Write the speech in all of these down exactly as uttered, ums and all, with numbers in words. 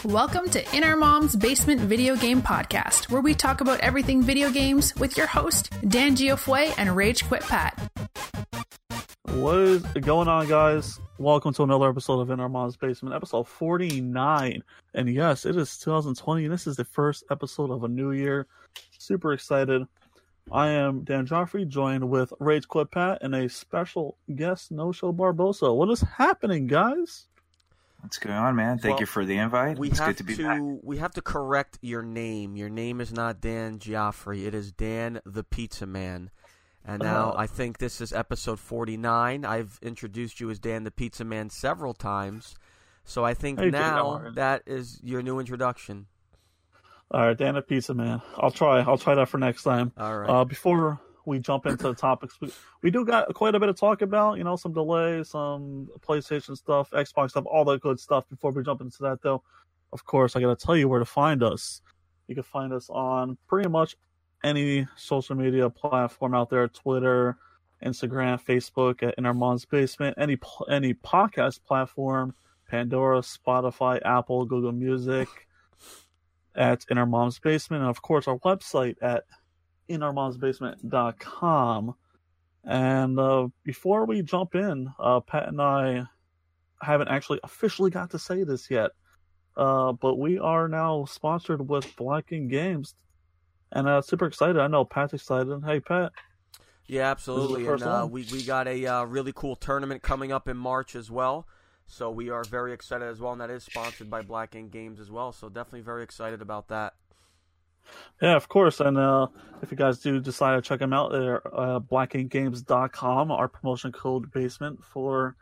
Welcome to In Our Mom's Basement Video Game Podcast, where we talk about everything video games with your host, Dan Giofue and Rage Quit Pat. What is going on, guys? Welcome to another episode of In Our Mom's Basement, episode forty-nine. And yes, it is two thousand twenty, and this is the first episode of a new year. Super excited. I am Dan Joffrey, joined with Rage Quit Pat and a special guest, No Show Barbosa. What is happening, guys? What's going on, man? Thank well, you for the invite. We it's have good to be to back. we have to correct your name. Your name is not Dan Giofrey. It is Dan the Pizza Man. And now uh, I think this is episode forty-nine. I've introduced you as Dan the Pizza Man several times. So I think hey, now Dan, that is your new introduction. All right, Dan the Pizza Man. I'll try. I'll try that for next time. All right. Uh, before we jump into the topics, we, we do got quite a bit to talk about. You know, some delays, some PlayStation stuff, Xbox stuff, all that good stuff. Before we jump into that, though, of course, I got to tell you where to find us. You can find us on pretty much any social media platform out there: Twitter, Instagram, Facebook, at In Our Mom's Basement, any any podcast platform, Pandora, Spotify, Apple, Google Music, at In Our Mom's Basement, and of course our website at in our mom's basement dot com. And uh, before we jump in, uh, Pat and I haven't actually officially got to say this yet, uh, but we are now sponsored with Black Ink Games, and uh, super excited. I know Pat's excited. Hey, Pat. Yeah, absolutely. And uh, one. we, we got a uh, really cool tournament coming up in March as well. So we are very excited as well, and that is sponsored by Black Ink Games as well. So definitely very excited about that. Yeah, of course. And uh, if you guys do decide to check them out, they're uh, black ink games dot com, our promotion code BASEMENT for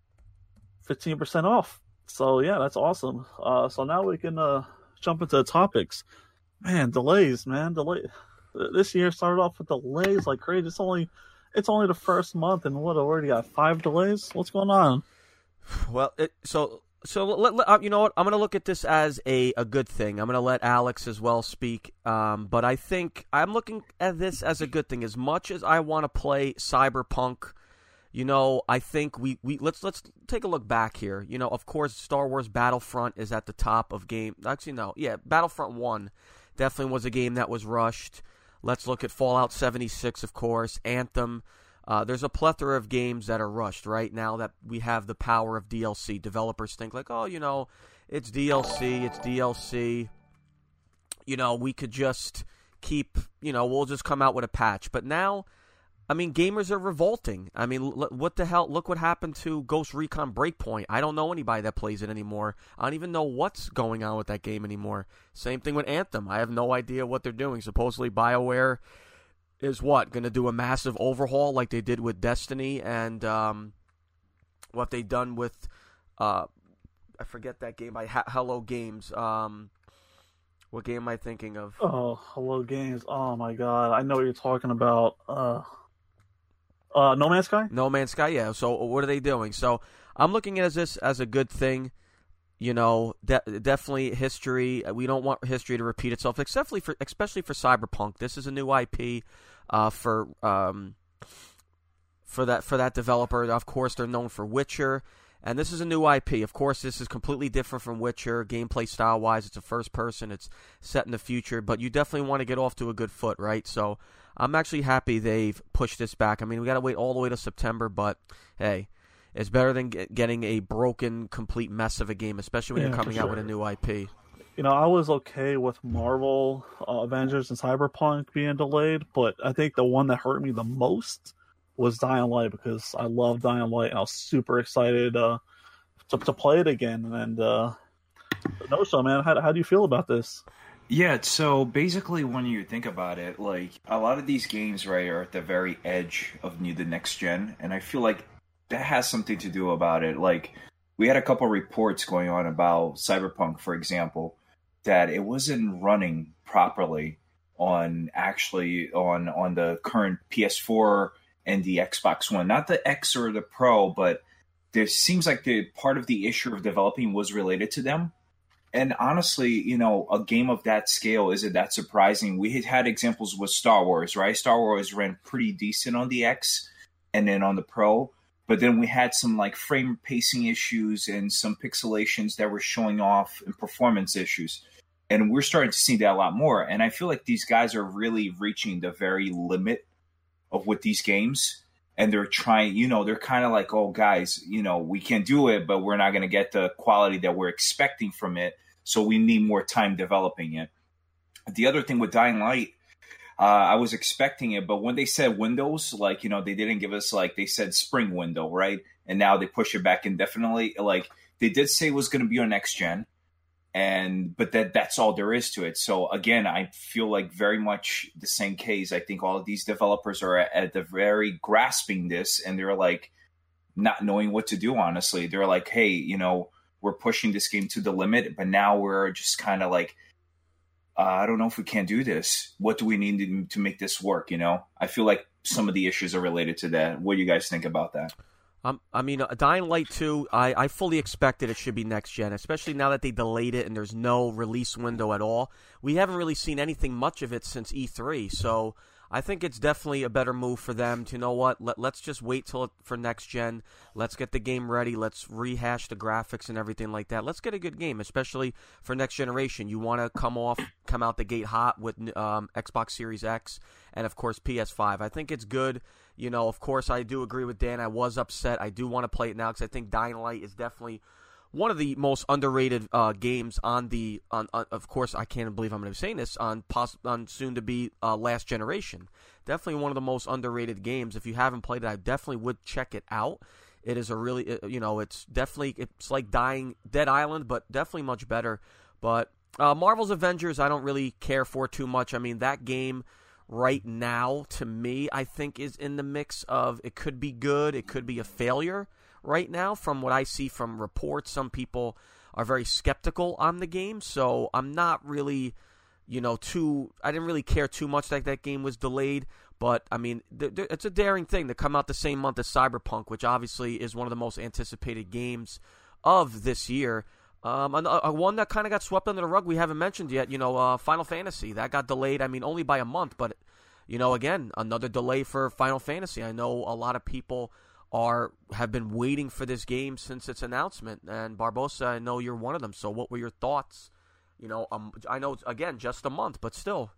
fifteen percent off. So, yeah, that's awesome. Uh, so now we can uh, jump into the topics. Man, delays, man. Delay. This year started off with delays like crazy. It's only, it's only the first month, and what, already got five delays? What's going on? Well, it, so... So, let, let, you know what? I'm going to look at this as a, a good thing. I'm going to let Alex as well speak. Um, but I think I'm looking at this as a good thing. As much as I want to play Cyberpunk, you know, I think we, we let's let's take a look back here. You know, of course, Star Wars Battlefront is at the top of game. Actually, no. Yeah, Battlefront one definitely was a game that was rushed. Let's look at Fallout seventy-six, of course, Anthem. Uh, there's a plethora of games that are rushed right now that we have the power of D L C. Developers think like, oh, you know, it's D L C, it's D L C. You know, we could just keep, you know, we'll just come out with a patch. But now, I mean, gamers are revolting. I mean, l- what the hell? Look what happened to Ghost Recon Breakpoint. I don't know anybody that plays it anymore. I don't even know what's going on with that game anymore. Same thing with Anthem. I have no idea what they're doing. Supposedly BioWare is what, going to do a massive overhaul like they did with Destiny and um, what they done with, uh, I forget that game by ha- Hello Games. Um, what game am I thinking of? Oh, Hello Games. Oh, my God. I know what you're talking about. Uh, uh, No Man's Sky? No Man's Sky, yeah. So what are they doing? So I'm looking at this as a good thing. You know, de- definitely history. We don't want history to repeat itself, especially for especially for Cyberpunk. This is a new I P uh, for um, for that for that developer. Of course, they're known for Witcher, and this is a new I P. Of course, this is completely different from Witcher, gameplay style wise. It's a first person. It's set in the future, but you definitely want to get off to a good foot, right? So I'm actually happy they've pushed this back. I mean, we got to wait all the way to September, but hey. It's better than getting a broken, complete mess of a game, especially when Yeah, you're coming for out sure. with a new I P. You know, I was okay with Marvel, uh, Avengers, and Cyberpunk being delayed, but I think the one that hurt me the most was Dying Light, because I love Dying Light, and I was super excited uh, to, to play it again. And uh, no, so man, how, how do you feel about this? Yeah, so basically when you think about it, like, a lot of these games, right, are at the very edge of new the next gen, and I feel like that has something to do about it. Like, we had a couple reports going on about Cyberpunk, for example, that it wasn't running properly on actually on on the current P S four and the Xbox One. Not the X or the Pro, but there seems like the part of the issue of developing was related to them. And honestly, you know, a game of that scale isn't that surprising. We had had examples with Star Wars, right? Star Wars ran pretty decent on the X and then on the Pro. but then we had some like frame pacing issues and some pixelations that were showing off and performance issues. And we're starting to see that a lot more. And I feel like these guys are really reaching the very limit of with these games. And they're trying, you know, they're kind of like, oh, guys, you know, we can do it, but we're not going to get the quality that we're expecting from it. So we need more time developing it. The other thing with Dying Light, uh, I was expecting it, but when they said Windows, like, you know, they didn't give us, like, they said spring window, right? And now they push it back indefinitely. Like, they did say it was going to be on next gen, and but that that's all there is to it. So again, I feel like very much the same case. I think all of these developers are at, at the very grasping this, and they're like not knowing what to do. Honestly, they're like, hey, you know, we're pushing this game to the limit, but now we're just kind of like, uh, I don't know if we can do this. What do we need to, to make this work? You know, I feel like some of the issues are related to that. What do you guys think about that? Um, I mean, uh, Dying Light two, I, I fully expected it should be next gen, especially now that they delayed it and there's no release window at all. We haven't really seen anything much of it since E three, so I think it's definitely a better move for them to, you know what, Let, let's just wait till for next gen. Let's get the game ready. Let's rehash the graphics and everything like that. Let's get a good game, especially for next generation. You want to come off, come out the gate hot with um, Xbox Series X and, of course, P S five. I think it's good. You know, of course, I do agree with Dan. I was upset. I do want to play it now because I think Dying Light is definitely one of the most underrated uh, games on the, on, on. Of course, I can't believe I'm going to be saying this on poss- on soon to be uh, last generation. Definitely one of the most underrated games. If you haven't played it, I definitely would check it out. It is a really, you know, it's definitely it's like Dying Dead Island, but definitely much better. But uh, Marvel's Avengers, I don't really care for too much. I mean, that game right now, to me, I think is in the mix of it could be good, it could be a failure. Right now, from what I see from reports, some people are very skeptical on the game, so I'm not really, you know, too, I didn't really care too much that that game was delayed, but, I mean, th- th- it's a daring thing to come out the same month as Cyberpunk, which obviously is one of the most anticipated games of this year. Um, a, a one that kind of got swept under the rug we haven't mentioned yet, you know, uh, Final Fantasy. That got delayed, I mean, only by a month, but, you know, again, another delay for Final Fantasy. I know a lot of people are have been waiting for this game since its announcement, and Barbosa, I know you're one of them. So, what were your thoughts? You know, um, I know it's, again, just a month, but still.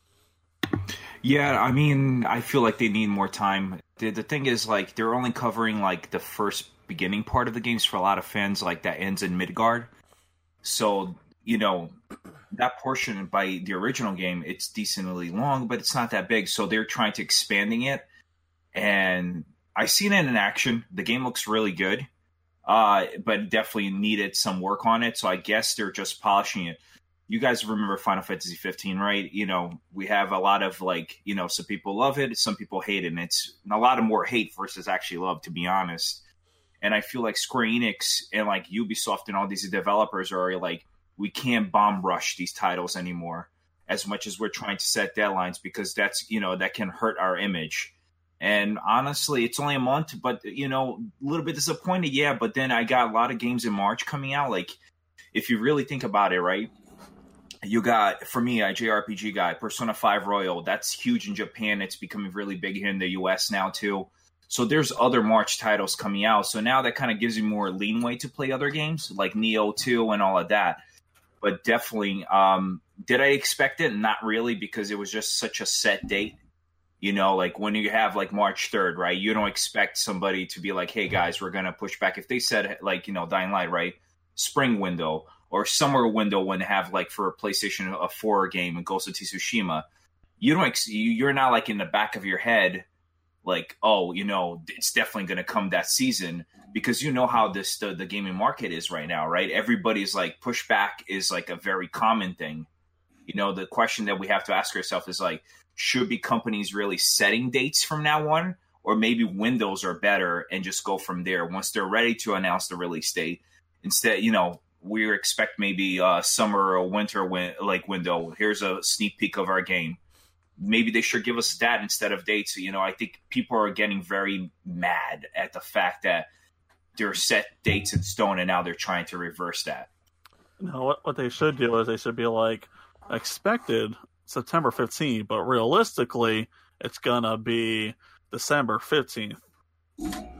Yeah, I mean, I feel like they need more time. The, the thing is, like, they're only covering like the first beginning part of the games for a lot of fans. Like, that ends in Midgard, so you know that portion by the original game, it's decently long, but it's not that big. So they're trying to expanding it, and I've seen it in action. The game looks really good, uh, but definitely needed some work on it. So I guess they're just polishing it. You guys remember Final Fantasy fifteen, right? You know, we have a lot of, like, you know, some people love it, some people hate it, and it's a lot of more hate versus actually love, to be honest. And I feel like Square Enix and, like, Ubisoft and all these developers are like, we can't bomb rush these titles anymore as much as we're trying to set deadlines, because that's, you know, that can hurt our image. And honestly, it's only a month, but, you know, a little bit disappointed, yeah. But then I got a lot of games in March coming out. Like, if you really think about it, right? You got, for me, a J R P G guy, Persona five Royal. That's huge in Japan. It's becoming really big here in the U S now, too. So there's other March titles coming out. So now that kind of gives you more leeway to play other games, like Nioh two and all of that. But definitely, um, did I expect it? Not really, because it was just such a set date. You know, like when you have like March third, right? You don't expect somebody to be like, hey, guys, we're going to push back. If they said, like, you know, Dying Light, right? Spring window or summer window when they have, like, for a PlayStation a four game and Ghost of Tsushima, you don't ex- you're not like in the back of your head like, oh, you know, it's definitely going to come that season, because you know how this the, the gaming market is right now, right? Everybody's like, pushback is like a very common thing. You know, the question that we have to ask ourselves is like, should be companies really setting dates from now on, or maybe windows are better and just go from there once they're ready to announce the release date? Instead, you know, we expect maybe uh, summer or winter win- like window. Here's a sneak peek of our game. Maybe they should give us that instead of dates. You know, I think people are getting very mad at the fact that there are set dates in stone, and now they're trying to reverse that. No, what what they should do is they should be like, expected September fifteenth, but realistically, it's gonna be December fifteenth.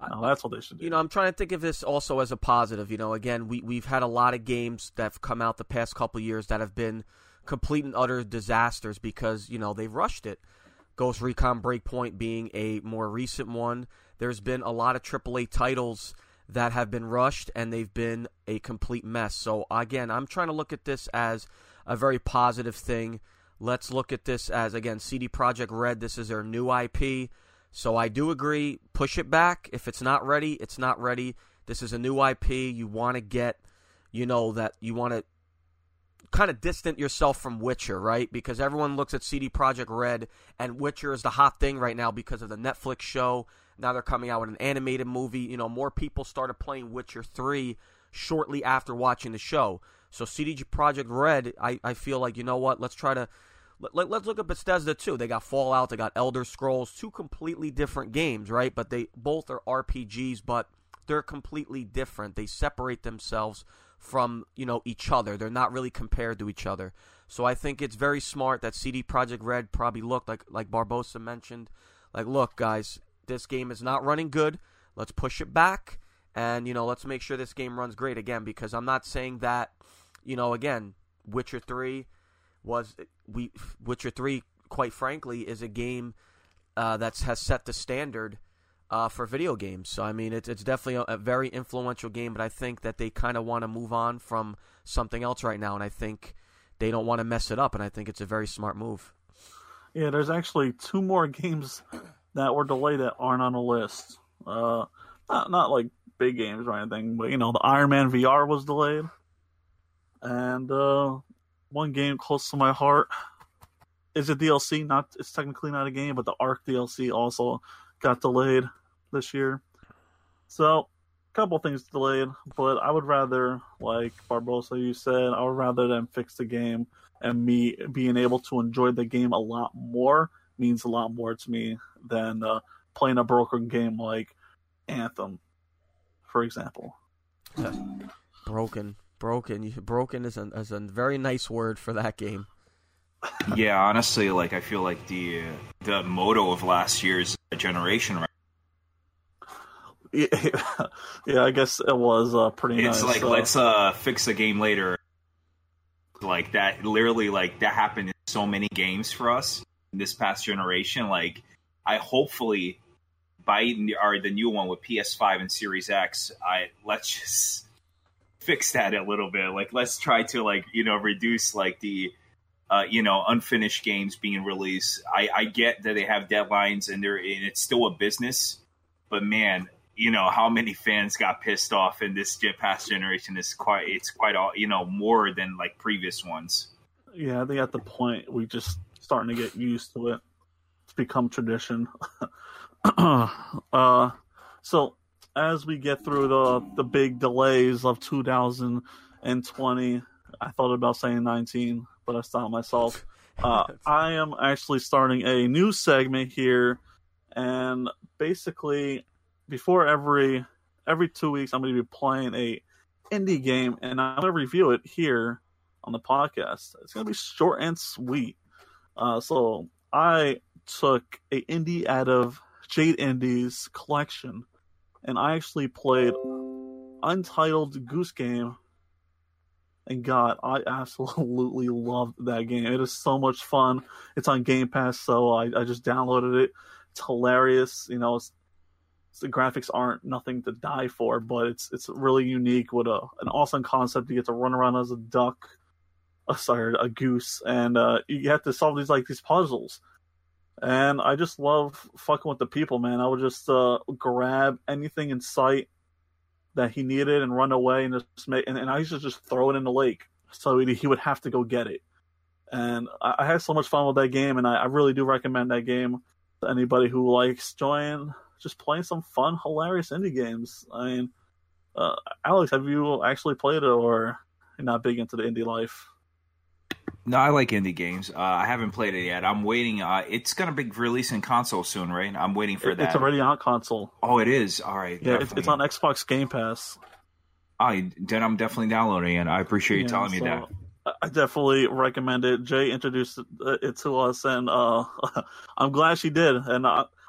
Oh, that's what they should do. You know, I'm trying to think of this also as a positive. You know, again, we, we've had a lot of games that have come out the past couple of years that have been complete and utter disasters because, you know, they've rushed it. Ghost Recon Breakpoint being a more recent one. There's been a lot of triple A titles that have been rushed, and they've been a complete mess. So, again, I'm trying to look at this as a very positive thing. Let's look at this as, again, C D Projekt Red. This is their new I P. So I do agree, push it back. If it's not ready, it's not ready. This is a new I P. You want to get, you know, that you want to kind of distant yourself from Witcher, right? Because everyone looks at C D Projekt Red, and Witcher is the hot thing right now because of the Netflix show. Now they're coming out with an animated movie. You know, more people started playing Witcher three shortly after watching the show. So C D Projekt Red, I, I feel like, you know what, let's try to... Let, let's look at Bethesda, too. They got Fallout, they got Elder Scrolls, two completely different games, right? But they both are R P Gs, but they're completely different. They separate themselves from, you know, each other. They're not really compared to each other. So I think it's very smart that C D Projekt Red probably looked, like, like Barbosa mentioned, like, look, guys, this game is not running good. Let's push it back, and, you know, let's make sure this game runs great again, because I'm not saying that, you know, again, Witcher three... was we Witcher three, quite frankly, is a game uh, that has set the standard uh, for video games. So, I mean, it's it's definitely a, a very influential game, but I think that they kind of want to move on from something else right now, and I think they don't want to mess it up, and I think it's a very smart move. Yeah, there's actually two more games that were delayed that aren't on the list. Uh, not, not like big games or anything, but, you know, the Iron Man V R was delayed. And, uh... one game close to my heart is a D L C. Not it's technically not a game, but the Ark D L C also got delayed this year. So, a couple things delayed, but I would rather, like Barbosa, you said, I would rather them fix the game, and me being able to enjoy the game a lot more means a lot more to me than uh, playing a broken game like Anthem, for example. Broken. Broken. Broken is a, is a very nice word for that game. Yeah, honestly, like I feel like the the motto of last year's generation, right? Yeah, yeah, I guess it was uh, pretty it's nice. It's like, uh, let's uh, fix the game later. Like that, literally, like that happened in so many games for us in this past generation. Like, I hopefully buy or the new one with P S five and Series X. I let's just fix that a little bit. Like, let's try to, like, you know, reduce like the uh you know unfinished games being released. I I get that they have deadlines and they're and it's still a business, but man, you know how many fans got pissed off in this past generation is quite it's quite all you know more than like previous ones. Yeah, I think at the point we just starting to get used to it. It's become tradition. uh so as we get through the the big delays of two thousand twenty, I thought about saying nineteen, but I stopped myself. Uh, I am actually starting a new segment here, and basically, before every every two weeks, I'm going to be playing a indie game, and I'm going to review it here on the podcast. It's going to be short and sweet. Uh, so I took a indie out of Jade Indies collection, and I actually played Untitled Goose Game, and God, I absolutely loved that game. It is so much fun. It's on Game Pass, so I, I just downloaded it. It's hilarious. You know, it's, it's, the graphics aren't nothing to die for, but it's it's really unique with a an awesome concept. You get to run around as a duck, uh, sorry, a goose, and uh, you have to solve these like these puzzles. And I just love fucking with the people, man. I would just uh, grab anything in sight that he needed and run away and just make, and, and I used to just throw it in the lake so he, he would have to go get it. And I, I had so much fun with that game, and I, I really do recommend that game to anybody who likes enjoying just playing some fun, hilarious indie games. I mean, uh, Alex, have you actually played it, or you're not big into the indie life? No, I like indie games. Uh, I haven't played it yet. I'm waiting. Uh, it's going to be releasing console soon, right? I'm waiting for it, that. It's already on console. Oh, it is? All right. Yeah, it's, it's on Xbox Game Pass. I, then I'm definitely downloading it. I appreciate you yeah, telling me so that. I definitely recommend it. Jay introduced it to us, and uh, I'm glad she did. And I,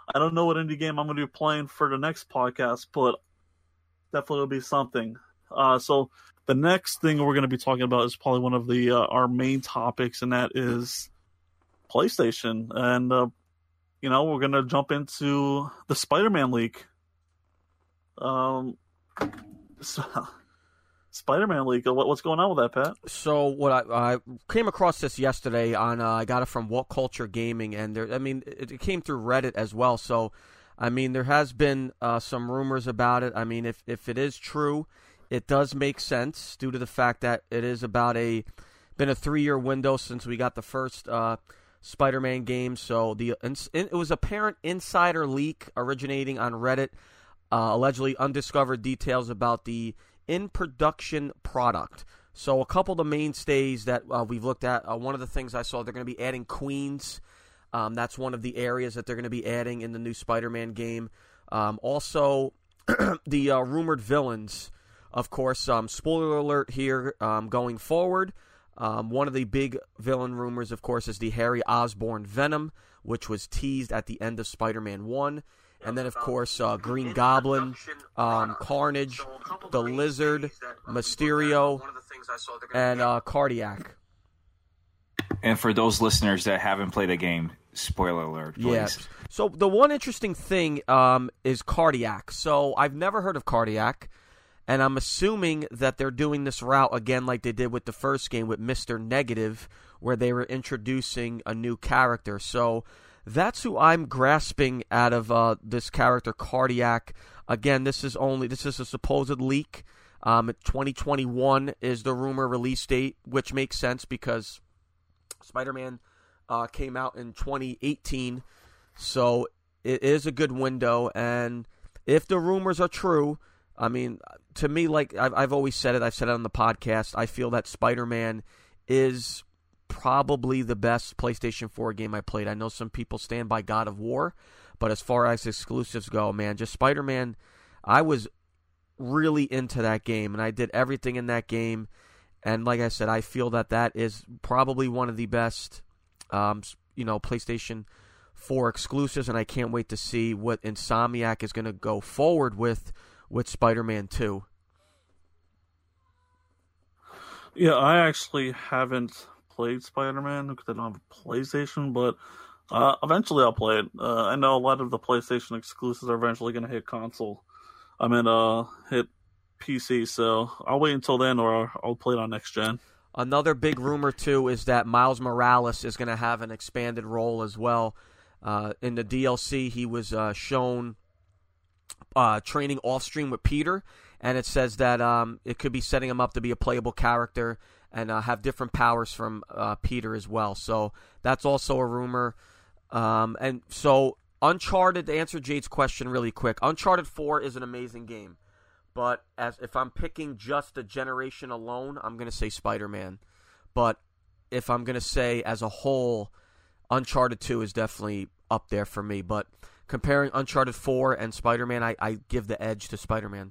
I don't know what indie game I'm going to be playing for the next podcast, but definitely will be something. Uh, so the next thing we're going to be talking about is probably one of the uh, our main topics, and that is PlayStation. And uh, you know, we're going to jump into the Spider-Man leak. Um, so, Spider-Man leak. What, what's going on with that, Pat? So what I, I came across this yesterday on uh, I got it from What Culture Gaming, and there, I mean it, it came through Reddit as well. So I mean there has been uh, some rumors about it. I mean if if it is true, it does make sense due to the fact that it is about a been a three year window since we got the first uh, Spider-Man game. So the it was apparent insider leak originating on Reddit, uh, allegedly undiscovered details about the in-production product. So a couple of the mainstays that uh, we've looked at, uh, one of the things I saw, they're going to be adding Queens. Um, that's one of the areas that they're going to be adding in the new Spider-Man game. Um, also, the uh, rumored villains, of course, um, spoiler alert here, um, going forward. Um, one of the big villain rumors, of course, is the Harry Osborn Venom, which was teased at the end of Spider-Man one. And then, of course, uh, Green Goblin, um, Carnage, the Lizard, Mysterio, and uh, Cardiac. And for those listeners that haven't played the game, spoiler alert, please. Yeah. So the one interesting thing um, is Cardiac. So I've never heard of Cardiac, and I'm assuming that they're doing this route again like they did with the first game with Mister Negative, where they were introducing a new character. So that's who I'm grasping out of uh, this character, Cardiac. Again, this is only this is a supposed leak. Um, twenty twenty-one is the rumor release date, which makes sense because Spider-Man uh, came out in twenty eighteen, so it is a good window. And if the rumors are true, I mean, to me, like I've, I've always said it, I've said it on the podcast, I feel that Spider-Man is probably the best PlayStation four game I played. I know some people stand by God of War, but as far as exclusives go, man, just Spider-Man, I was really into that game, and I did everything in that game. And like I said, I feel that that is probably one of the best, um, you know, PlayStation four exclusives, and I can't wait to see what Insomniac is going to go forward with with Spider-Man two. Yeah, I actually haven't played Spider-Man because I don't have a PlayStation, but uh, eventually I'll play it. Uh, I know a lot of the PlayStation exclusives are eventually going to hit console. I mean, uh, hit P C, so I'll wait until then, or I'll play it on next gen. Another big rumor too is that Miles Morales is going to have an expanded role as well. Uh, in the D L C, he was uh, shown uh, training off stream with Peter, and it says that um, it could be setting him up to be a playable character and uh, have different powers from uh, Peter as well. So that's also a rumor. Um, and so Uncharted, to answer Jade's question really quick, Uncharted four is an amazing game. But as if I'm picking just the generation alone, I'm going to say Spider-Man. But if I'm going to say as a whole, Uncharted two is definitely up there for me. But comparing Uncharted four and Spider-Man, I, I give the edge to Spider-Man.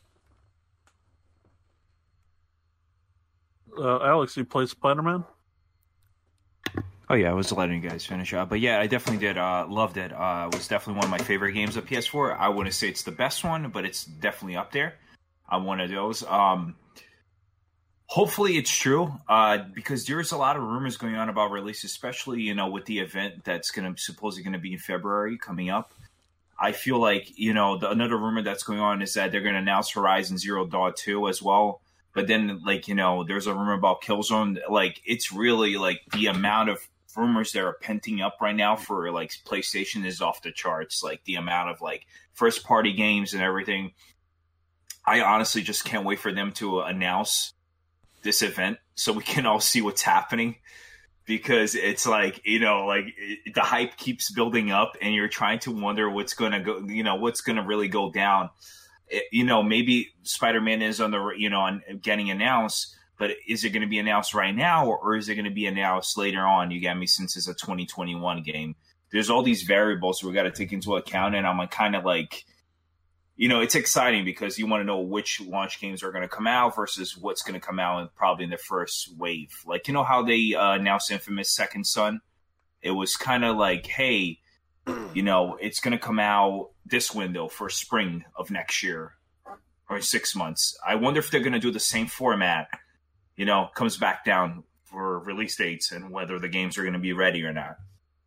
Uh, Alex, you played Spider-Man? Oh yeah, I was letting you guys finish up, but yeah, I definitely did. Uh, loved it. Uh, it was definitely one of my favorite games of P S four. I wouldn't say it's the best one, but it's definitely up there. I'm one of those. Um, hopefully, it's true uh, because there's a lot of rumors going on about release, especially you know with the event that's going to supposedly going to be in February coming up. I feel like you know the, another rumor that's going on is that they're going to announce Horizon Zero Dawn two as well. But then, like you know, there's a rumor about Killzone. Like it's really like the amount of rumors that are penting up right now for like PlayStation is off the charts. Like the amount of like first party games and everything. I honestly just can't wait for them to announce this event so we can all see what's happening, because it's like, you know, like it, the hype keeps building up and you're trying to wonder what's going to go, you know, what's going to really go down. It, you know, maybe Spider-Man is on the, you know, on getting announced, but is it going to be announced right now or, or is it going to be announced later on? You get me? Since it's a twenty twenty-one game, there's all these variables we got to take into account. And I'm kind of like, you know, it's exciting because you want to know which launch games are going to come out versus what's going to come out in, probably in the first wave. Like, you know how they uh, announced Infamous Second Son? It was kind of like, hey, you know, it's going to come out this window for spring of next year or six months. I wonder if they're going to do the same format, you know, comes back down for release dates and whether the games are going to be ready or not.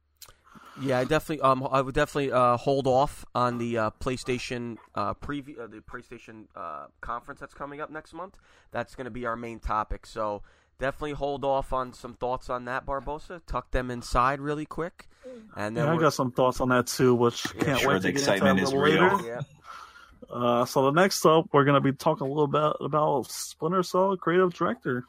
Yeah, I definitely, um, I would definitely uh, hold off on the uh, PlayStation uh, preview, uh, the PlayStation uh, conference that's coming up next month. That's going to be our main topic. So definitely hold off on some thoughts on that, Barbosa. Tuck them inside really quick, and then yeah, I got some thoughts on that too, which Yeah, can't sure, wait the to get excitement into is a little real. later. Yeah. Uh, so the next up, we're going to be talking a little bit about Splinter Cell creative director.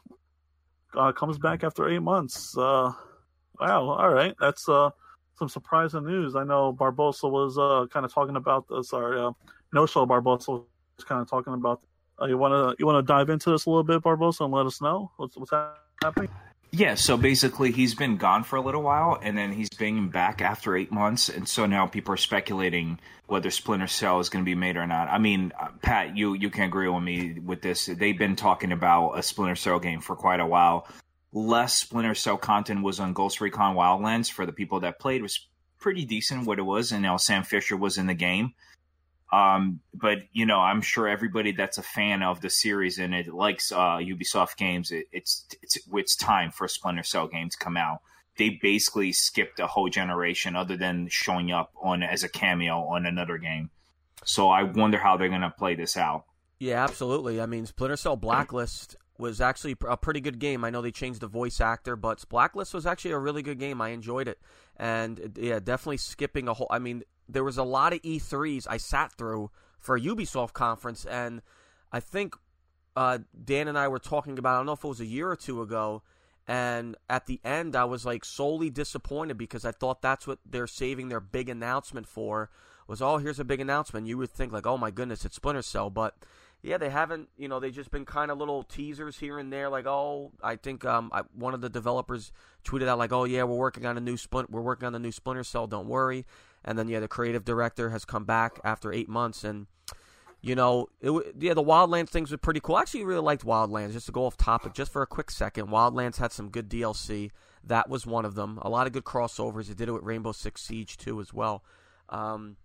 Uh, comes back after eight months. Uh, wow, all right, that's uh. some surprising news. I know Barbosa was uh, kind of talking about this. Sorry, uh, No Show Barbosa was kind of talking about. Uh, you want to you want to dive into this a little bit, Barbosa, and let us know what's what's happening. Yeah, so basically he's been gone for a little while, and then he's been back after eight months, and so now people are speculating whether Splinter Cell is going to be made or not. I mean, uh, Pat, you you can agree with me with this. They've been talking about a Splinter Cell game for quite a while. Less Splinter Cell content was on Ghost Recon Wildlands. For the people that played, it was pretty decent what it was, and now Sam Fisher was in the game. Um, but, you know, I'm sure everybody that's a fan of the series and it likes uh, Ubisoft games, it, it's, it's it's time for a Splinter Cell game to come out. They basically skipped a whole generation other than showing up on as a cameo on another game. So I wonder how they're going to play this out. Yeah, absolutely. I mean, Splinter Cell Blacklist was actually a pretty good game. I know they changed the voice actor, but Blacklist was actually a really good game. I enjoyed it. And, yeah, definitely skipping a whole... I mean, there was a lot of E threes I sat through for a Ubisoft conference, and I think uh, Dan and I were talking about, I don't know if it was a year or two ago, and at the end I was, like, solely disappointed because I thought that's what they're saving their big announcement for, was, oh, here's a big announcement. You would think, like, oh, my goodness, it's Splinter Cell, but... Yeah, they haven't, you know, they've just been kind of little teasers here and there, like, oh, I think um, I, one of the developers tweeted out, like, oh, yeah, we're working on a new Splint, we're working on a new Splinter Cell, don't worry. And then, yeah, the creative director has come back after eight months, and, you know, it, yeah, the Wildlands things were pretty cool. I actually really liked Wildlands, just to go off topic, just for a quick second. Wildlands had some good D L C. That was one of them. A lot of good crossovers. It did it with Rainbow Six Siege, too, as well. Um,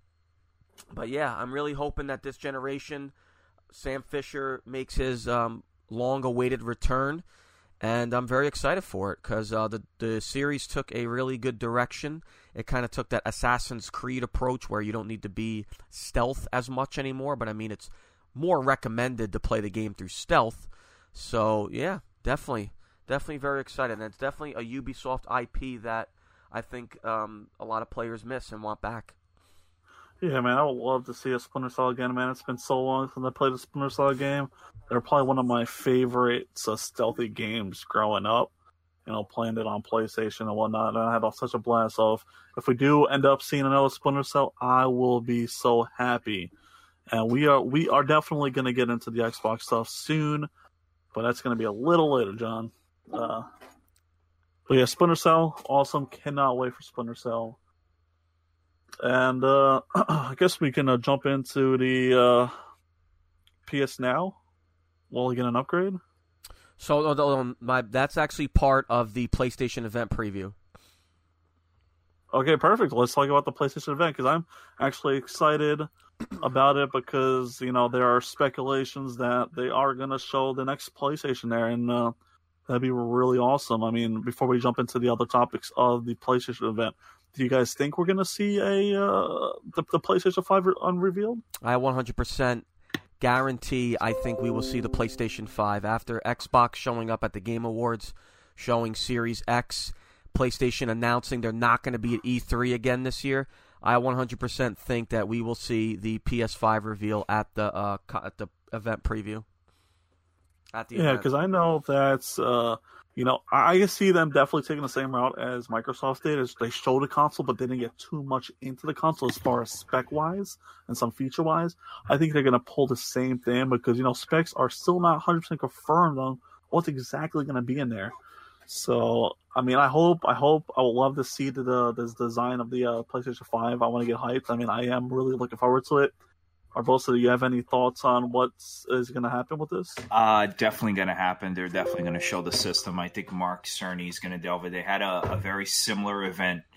but, yeah, I'm really hoping that this generation... Sam Fisher makes his um, long-awaited return, and I'm very excited for it because uh, the the series took a really good direction. It kind of took that Assassin's Creed approach where you don't need to be stealth as much anymore, but I mean it's more recommended to play the game through stealth. So yeah, definitely, definitely very excited, and it's definitely a Ubisoft I P that I think um, a lot of players miss and want back. Yeah, man, I would love to see a Splinter Cell again, man. It's been so long since I played a Splinter Cell game. They're probably one of my favorite uh, stealthy games growing up. You know, playing it on PlayStation and whatnot. And I had such a blast. So if, if we do end up seeing another Splinter Cell, I will be so happy. And we are we are definitely going to get into the Xbox stuff soon, but that's going to be a little later, John. Uh, but yeah, Splinter Cell, awesome. Cannot wait for Splinter Cell. And uh, I guess we can uh, jump into the uh, P S Now. Will we get an upgrade? So um, my, that's actually part of the PlayStation event preview. Okay, perfect. Let's talk about the PlayStation event because I'm actually excited about it because, you know, there are speculations that they are going to show the next PlayStation there, and uh, that'd be really awesome. I mean, before we jump into the other topics of the PlayStation event, do you guys think we're going to see a uh, the, the PlayStation five re- unrevealed? I one hundred percent guarantee I think we will see the PlayStation five after Xbox showing up at the Game Awards, showing Series X, PlayStation announcing they're not going to be at E three again this year. I one hundred percent think that we will see the P S five reveal at the uh, at the event preview. At the yeah, because I know that's uh, you know I see them definitely taking the same route as Microsoft did. As they showed a console, but they didn't get too much into the console as far as spec wise and some feature wise. I think they're going to pull the same thing because you know specs are still not one hundred percent confirmed on what's exactly going to be in there. So I mean, I hope I hope I would love to see the the this design of the uh, PlayStation five. I want to get hyped. I mean, I am really looking forward to it. Barbosa, do you have any thoughts on what is going to happen with this? Uh, definitely going to happen. They're definitely going to show the system. I think Mark Cerny is going to delve it. They had a, a very similar event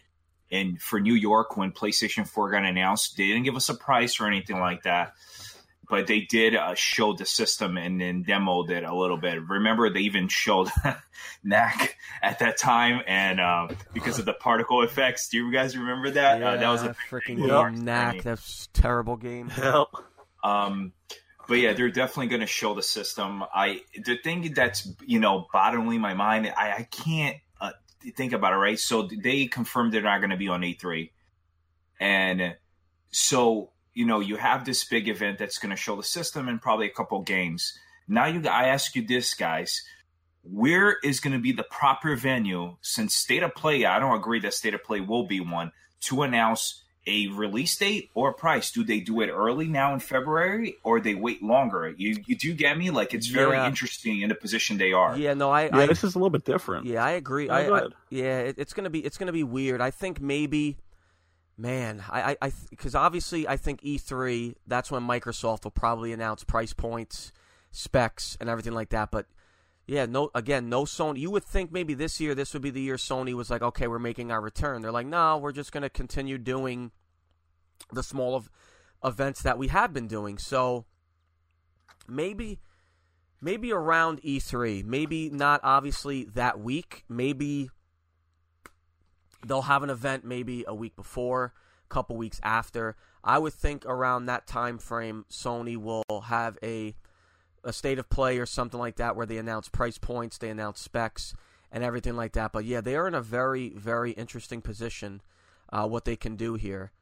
in for New York when PlayStation four got announced. They didn't give us a price or anything like that, but they did uh, show the system and then demoed it a little bit. Remember, they even showed N A C at that time, and uh, because of the particle effects. Do you guys remember that? Yeah, uh, that was a freaking game. N A C. That's a terrible game. Yep. Um, but yeah, they're definitely going to show the system. I the thing that's you know bothering my mind. I, I can't uh, think about it. Right, so they confirmed they're not going to be on E three, and so you know you have this big event that's going to show the system and probably a couple games. Now you, I ask you this, guys. Where is going to be the proper venue, since State of Play, I don't agree that State of Play will be one, to announce a release date or a price? Do they do it early now in February, or they wait longer? You, you do get me? Like, it's very Yeah. interesting in the position they are. Yeah, no, I, Yeah, I this is a little bit different. yeah, I agree. Oh, I, go I ahead. yeah, it, it's gonna be it's gonna be weird. I think maybe, man, I I because obviously I think E three, that's when Microsoft will probably announce price points, specs, and everything like that. But yeah, no, again, no Sony. You would think maybe this year, this would be the year Sony was like, okay, we're making our return. They're like, no, we're just going to continue doing the small of events that we had been doing. So maybe, maybe around E three, maybe not obviously that week. Maybe they'll have an event maybe a week before, a couple weeks after. I would think around that time frame, Sony will have a a State of Play or something like that where they announce price points, they announce specs, and everything like that. But yeah, they are in a very, very interesting position, uh, what they can do here.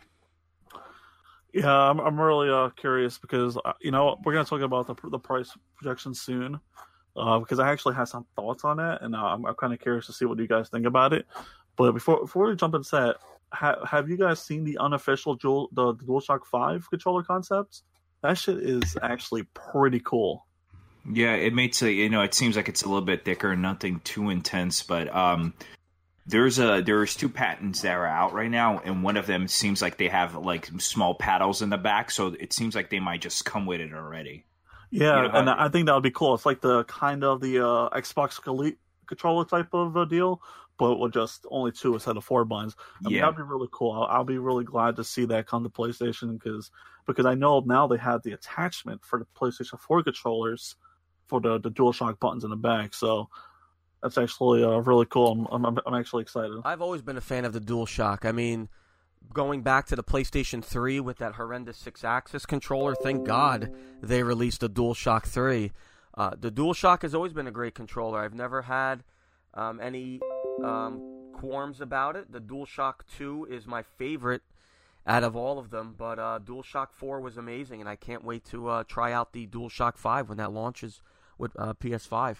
Yeah, I'm I'm really uh, curious because uh, you know we're gonna talk about the the price projection soon, uh, because I actually have some thoughts on it, and uh, I'm, I'm kind of curious to see what you guys think about it. But before before we jump into that, ha- have you guys seen the unofficial Dual the, the DualShock five controller concepts? That shit is actually pretty cool. Yeah, it makes a, you know, it seems like it's a little bit thicker, nothing too intense, but um, there's a there's two patents that are out right now, and one of them seems like they have like small paddles in the back, so it seems like they might just come with it already. Yeah, You know, and I- I think that would be cool. It's like the kind of the uh, Xbox Elite controller type of uh, deal, but with just only two instead of four buttons. I mean, Yeah. that'd be really cool. I'll, I'll be really glad to see that come to PlayStation because because I know now they have the attachment for the PlayStation four controllers for the, the DualShock buttons in the back. So that's actually uh, really cool. I'm, I'm I'm actually excited. I've always been a fan of the DualShock. I mean, going back to the PlayStation three with that horrendous six-axis controller, thank God they released the DualShock three. Uh, the DualShock has always been a great controller. I've never had um, any um, qualms about it. The DualShock two is my favorite out of all of them, but uh, DualShock four was amazing, and I can't wait to uh, try out the DualShock five when that launches with uh, P S five.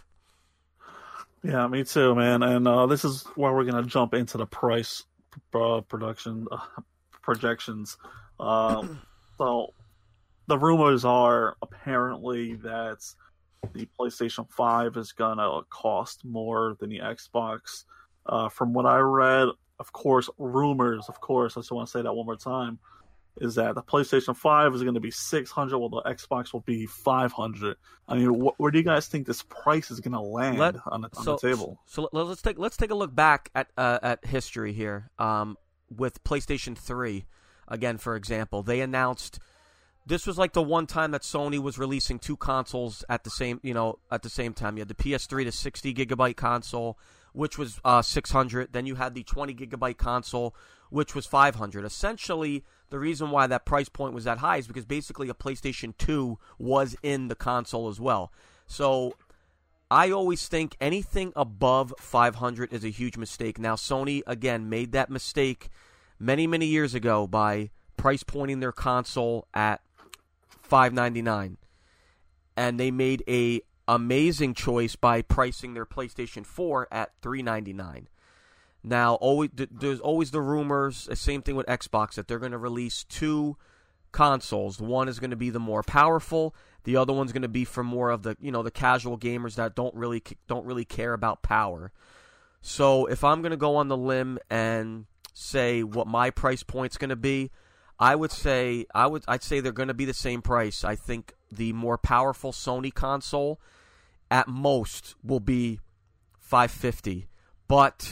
Yeah, me too, man. And uh, this is where we're gonna jump into the price uh, production uh, projections. Um, so the rumors are apparently that the PlayStation five is gonna cost more than the Xbox. Uh, from what I read, of course, rumors. Of course, I just want to say that one more time. Is that the PlayStation five is going to be six hundred, while the Xbox will be five hundred. I mean, wh- where do you guys think this price is going to land Let- on, the, on so, the table? So, so let's take let's take a look back at uh, at history here. Um, with PlayStation three, again, for example, they announced this was like the one time that Sony was releasing two consoles at the same you know at the same time. You had the P S three, the sixty gigabyte console, which was uh, six hundred. Then you had the twenty gigabyte console, which was five hundred. Essentially, the reason why that price point was that high is because basically a PlayStation two was in the console as well. So I always think anything above five hundred is a huge mistake. Now, Sony, again, made that mistake many, many years ago by price pointing their console at five ninety-nine. And they made a amazing choice by pricing their PlayStation four at three ninety-nine. Now, always there's always the rumors, the same thing with Xbox, that they're going to release two consoles. One is going to be the more powerful, the other one's going to be for more of the, you know, the casual gamers that don't really don't really care about power. So, if I'm going to go on the limb and say what my price point's going to be, I would say I would I'd say they're going to be the same price. I think the more powerful Sony console at most will be five fifty, but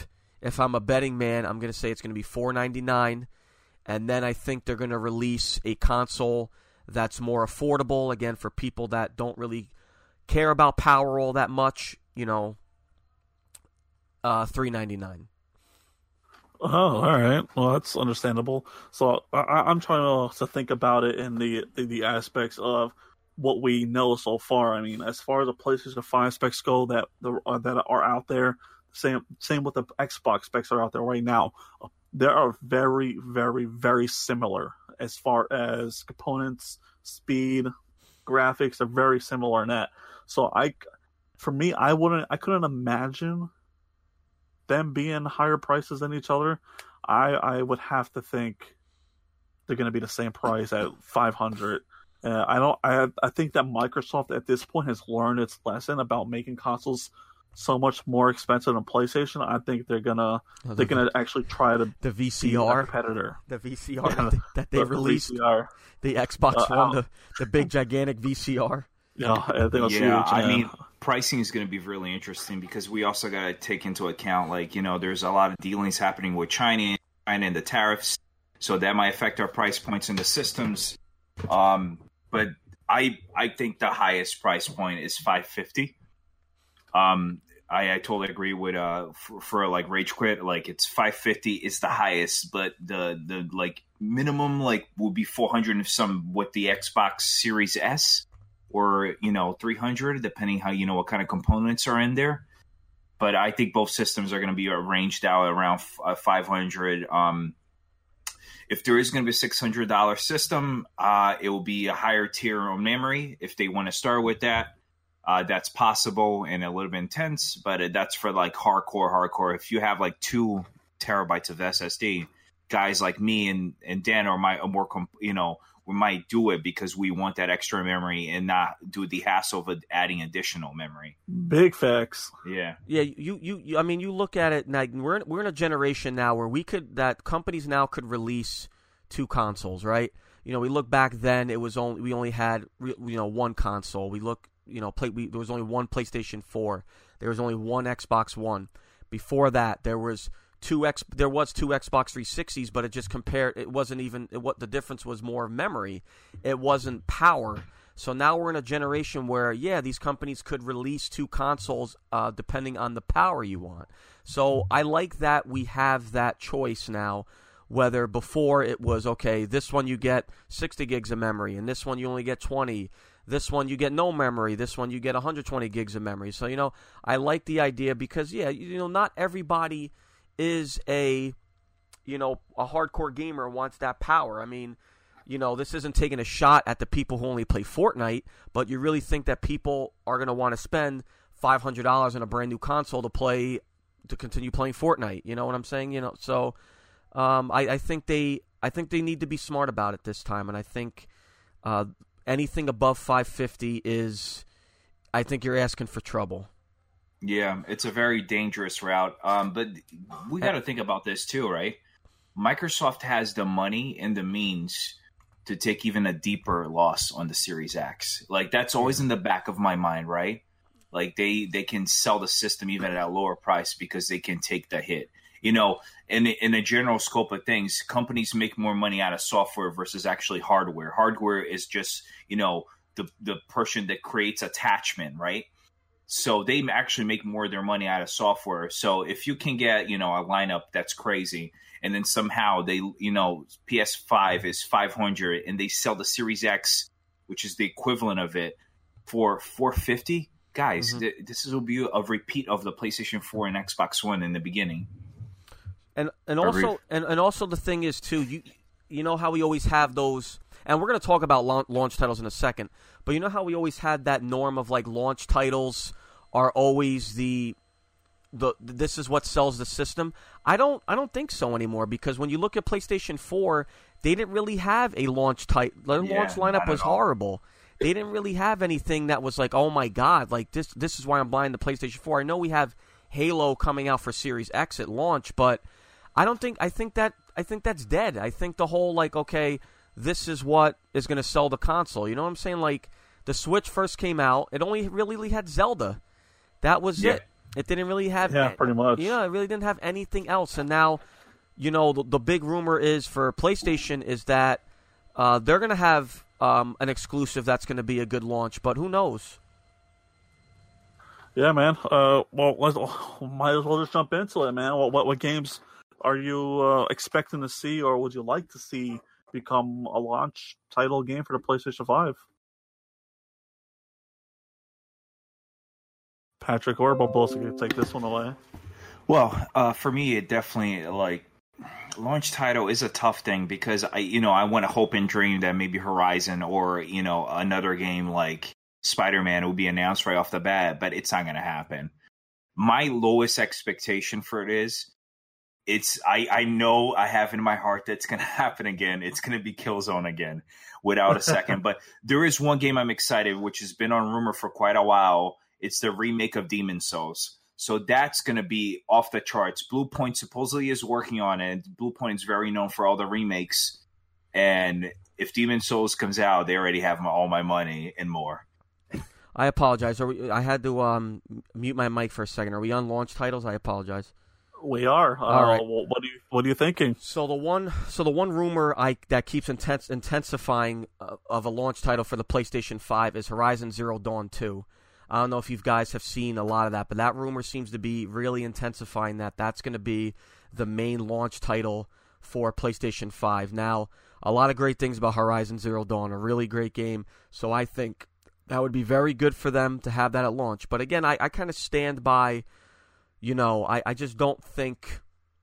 if I'm a betting man, I'm going to say it's going to be four ninety-nine, and then I think they're going to release a console that's more affordable, again, for people that don't really care about power all that much, you know, uh, three ninety-nine. Oh, all right. Well, that's understandable. So I, I'm trying to, to think about it in the, the the aspects of what we know so far. I mean, as far as the PlayStation five specs go that the, uh, that are out there, same same with the Xbox specs are out there right now. They are very, very, very similar as far as components, speed, graphics are very similar in that. So I, for me, I wouldn't, I couldn't imagine them being higher prices than each other. I I would have to think they're going to be the same price at five hundred. Uh, I don't. I I think that Microsoft at this point has learned its lesson about making consoles so much more expensive than PlayStation. I think they're gonna oh, they're gonna actually try to the V C R competitor, the V C R yeah, that they the released, V C R. The Xbox uh, One, the, the big gigantic V C R. Yeah, I think yeah. Huge, I yeah. mean, pricing is going to be really interesting because we also got to take into account, like, you know, there's a lot of dealings happening with China, China and the tariffs, so that might affect our price points in the systems. Um, but I I think the highest price point is five fifty. Um, I, I totally agree with uh for, for like Rage Quit, like it's five fifty is the highest, but the the like minimum like would be four hundred if some with the Xbox Series S, or you know three hundred depending how you know what kind of components are in there. But I think both systems are going to be ranged out around five hundred. Um, if there is going to be a six hundred dollars system, uh, it will be a higher tier on memory if they want to start with that. Uh, that's possible and a little bit intense, but that's for like hardcore, hardcore. If you have like two terabytes of S S D, guys like me and, and Dan are my more, you know, we might do it because we want that extra memory and not do the hassle of adding additional memory. Big facts. Yeah. Yeah. You, you, you I mean, you look at it now, we're in, we're in a generation now where we could, that companies now could release two consoles, right? You know, we look back then, it was only, we only had, you know, one console. We look, You know, play, we, there was only one PlayStation four. There was only one Xbox One. Before that, there was two X. There was two Xbox three sixties, but it just compared. It wasn't even. It, what the difference was more memory. It wasn't power. So now we're in a generation where, yeah, these companies could release two consoles uh, depending on the power you want. So I like that we have that choice now. Whether before it was, okay, this one you get sixty gigs of memory, and this one you only get twenty. This one you get no memory. This one you get one hundred twenty gigs of memory. So, you know, I like the idea because, yeah, you know, not everybody is a, you know, a hardcore gamer and wants that power. I mean, you know, this isn't taking a shot at the people who only play Fortnite, but you really think that people are going to want to spend five hundred dollars on a brand new console to play, to continue playing Fortnite. You know what I'm saying? You know, so um, I, I think they, I think they need to be smart about it this time, and I think, uh, anything above five fifty is, I think you're asking for trouble. Yeah, it's a very dangerous route. Um, but we got to think about this too, right? Microsoft has the money and the means to take even a deeper loss on the Series X. Like, that's always in the back of my mind, right? Like, they, they can sell the system even at a lower price because they can take the hit. You know, in the, in the general scope of things, companies make more money out of software versus actually hardware. Hardware is just, you know, the the person that creates attachment, right? So they actually make more of their money out of software. So if you can get, you know, a lineup that's crazy, and then somehow they, you know, P S five is five hundred and they sell the Series X, which is the equivalent of it, for four fifty, guys, mm-hmm. th- this will be a repeat of the PlayStation four and Xbox One in the beginning. And and also and, and also the thing is too, you you know how we always have those, and we're going to talk about launch, launch titles in a second, but you know how we always had that norm of like launch titles are always the the this is what sells the system. I don't I don't think so anymore, because when you look at PlayStation four, they didn't really have a launch title. Their yeah, launch lineup was horrible. They didn't really have anything that was like, oh my god, like this this is why I'm buying the PlayStation four. I know we have Halo coming out for Series X at launch, but I don't think I think that I think that's dead. I think the whole like, okay, this is what is going to sell the console. You know what I'm saying? Like, the Switch first came out, it only really had Zelda. That was yeah. it. It didn't really have. Yeah, pretty much. Yeah, it really didn't have anything else. And now, you know, the, the big rumor is for PlayStation is that uh, they're going to have um, an exclusive that's going to be a good launch, but who knows? Yeah, man. Uh, well, let's, might as well just jump into it, man. What what, what games are you uh, expecting to see, or would you like to see become a launch title game for the PlayStation five? Patrick or Barbosa can take this one away. Well, uh, for me, it definitely, like, launch title is a tough thing because, I, you know, I want to hope and dream that maybe Horizon or, you know, another game like Spider-Man will be announced right off the bat, but it's not going to happen. My lowest expectation for it is, it's I, I know I have in my heart that it's going to happen again. It's going to be Killzone again, without a second. But there is one game I'm excited, which has been on rumor for quite a while. It's the remake of Demon's Souls. So that's going to be off the charts. Bluepoint supposedly is working on it. Bluepoint is very known for all the remakes. And if Demon's Souls comes out, they already have my, all my money and more. I apologize. Are we, I had to um, mute my mic for a second. Are we on launch titles? I apologize. We are. Uh, All right. What are you What are you thinking? So the one, so the one rumor I that keeps intense, intensifying uh, of a launch title for the PlayStation five is Horizon Zero Dawn two. I don't know if you guys have seen a lot of that, but that rumor seems to be really intensifying that that's going to be the main launch title for PlayStation five. Now, a lot of great things about Horizon Zero Dawn, a really great game. So I think that would be very good for them to have that at launch. But again, I, I kind of stand by, you know, I, I just don't think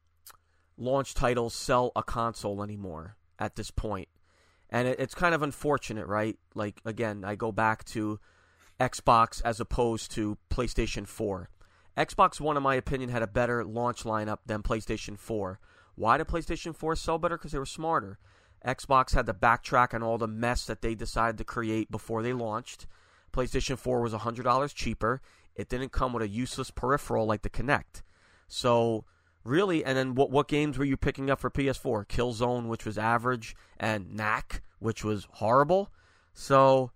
launch titles sell a console anymore at this point. And it, it's kind of unfortunate, right? Like, again, I go back to Xbox as opposed to PlayStation four. Xbox One, in my opinion, had a better launch lineup than PlayStation four. Why did PlayStation four sell better? Because they were smarter. Xbox had to backtrack on all the mess that they decided to create before they launched. PlayStation four was one hundred dollars cheaper. It didn't come with a useless peripheral like the Kinect. So, really, and then what what games were you picking up for P S four? Killzone, which was average, and Knack, which was horrible. So,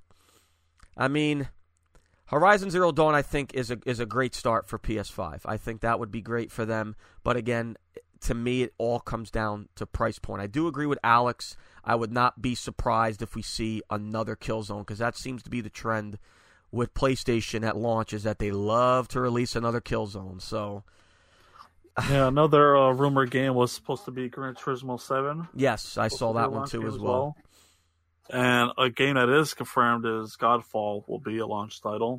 I mean, Horizon Zero Dawn, I think, is a is a great start for P S five. I think that would be great for them. But again, to me, it all comes down to price point. I do agree with Alex. I would not be surprised if we see another Killzone, because that seems to be the trend with PlayStation at launch, is that they love to release another Killzone. So, yeah, another uh, rumored game was supposed to be Gran Turismo seven. Yes, I saw that one too as well. And a game that is confirmed is Godfall will be a launch title.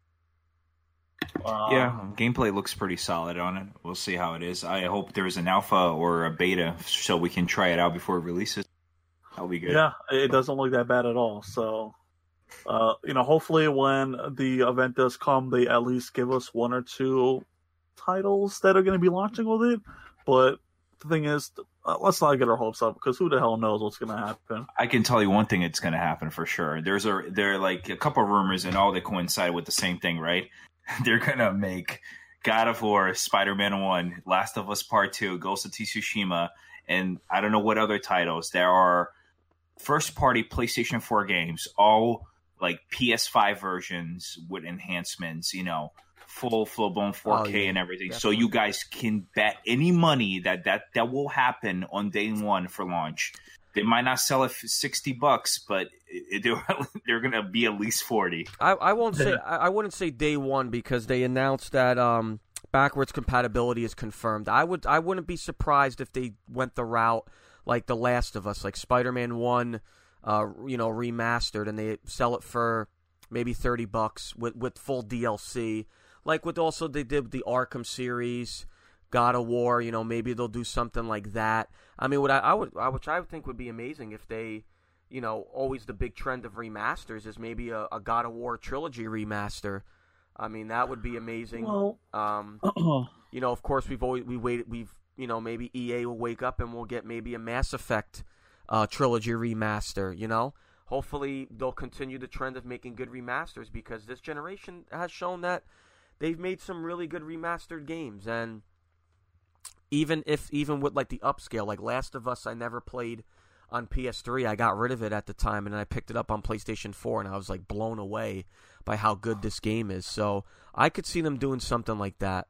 Um, yeah, gameplay looks pretty solid on it. We'll see how it is. I hope there's an alpha or a beta so we can try it out before it releases. That'll be good. Yeah, it doesn't look that bad at all. So, uh, you know, hopefully when the event does come, they at least give us one or two titles that are going to be launching with it. But the thing is, uh, let's not get our hopes up, because who the hell knows what's going to happen. I can tell you one thing that's going to happen for sure. There's a there are like a couple of rumors, and all they coincide with the same thing, right? They're going to make God of War, Spider-Man one, Last of Us Part two, Ghost of Tsushima, and I don't know what other titles. There are first-party PlayStation four games, all like P S five versions with enhancements, you know, full, full-blown four K oh, yeah, and everything. Definitely. So you guys can bet any money that, that that will happen on day one for launch. They might not sell it for sixty bucks, but it, it, they're going to be at least forty. I, I won't say I, I wouldn't say day one, because they announced that um, backwards compatibility is confirmed. I would I wouldn't be surprised if they went the route like The Last of Us, like Spider-Man one, uh, you know, remastered, and they sell it for maybe thirty bucks with with full D L C. Like with also they did the Arkham series, God of War, you know, maybe they'll do something like that. I mean, what I, I would, I, which I would think would be amazing if they, you know, always the big trend of remasters is maybe a, a God of War trilogy remaster. I mean, that would be amazing. Well, um, you know, of course, we've always we waited, we've, you know, maybe E A will wake up and we'll get maybe a Mass Effect uh, trilogy remaster. You know, hopefully they'll continue the trend of making good remasters, because this generation has shown that they've made some really good remastered games. And even if even with like the upscale, like Last of Us, I never played on P S three. I got rid of it at the time, and then I picked it up on PlayStation four, and I was like blown away by how good this game is. So I could see them doing something like that.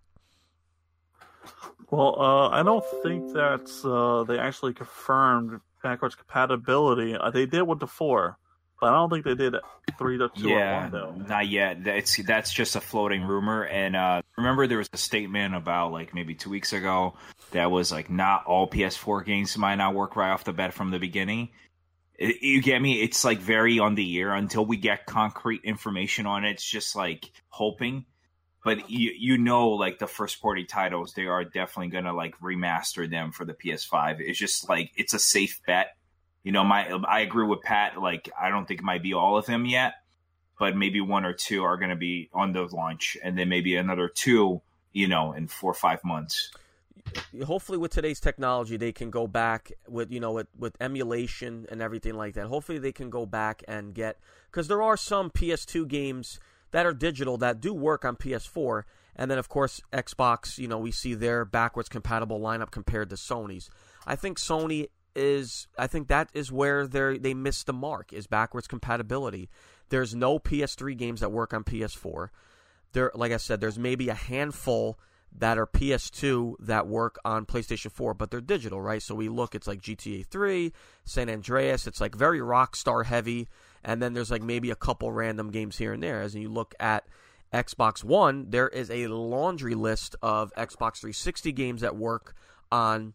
Well, uh, I don't think that uh, they actually confirmed backwards compatibility. Uh, they did with the four, but I don't think they did three to two yeah, or one, though. Not yet. That's that's just a floating rumor. And uh, remember, there was a statement about like maybe two weeks ago that was like not all P S four games might not work right off the bat from the beginning. It, you get me? It's like very on the ear until we get concrete information on it. It's just like hoping. But you you know, like the first party titles, they are definitely gonna like remaster them for the P S five. It's just like it's a safe bet. You know, my I agree with Pat. Like I don't think it might be all of them yet, but maybe one or two are gonna be on the launch, and then maybe another two, you know, in four or five months. Hopefully, with today's technology, they can go back with you know with, with emulation and everything like that. Hopefully, they can go back and get because there are some P S two games that are digital that do work on P S four, and then of course Xbox, you know, we see their backwards compatible lineup compared to Sony's. I think Sony is, I think that is where they they missed the mark, is backwards compatibility. There's no P S three games that work on P S four. There, like I said, there's maybe a handful that are P S two that work on PlayStation four, but they're digital, right? So we look, it's like G T A three, San Andreas, it's like very Rockstar heavy. And then there's like maybe a couple random games here and there. As you look at Xbox One, there is a laundry list of Xbox three sixty games that work on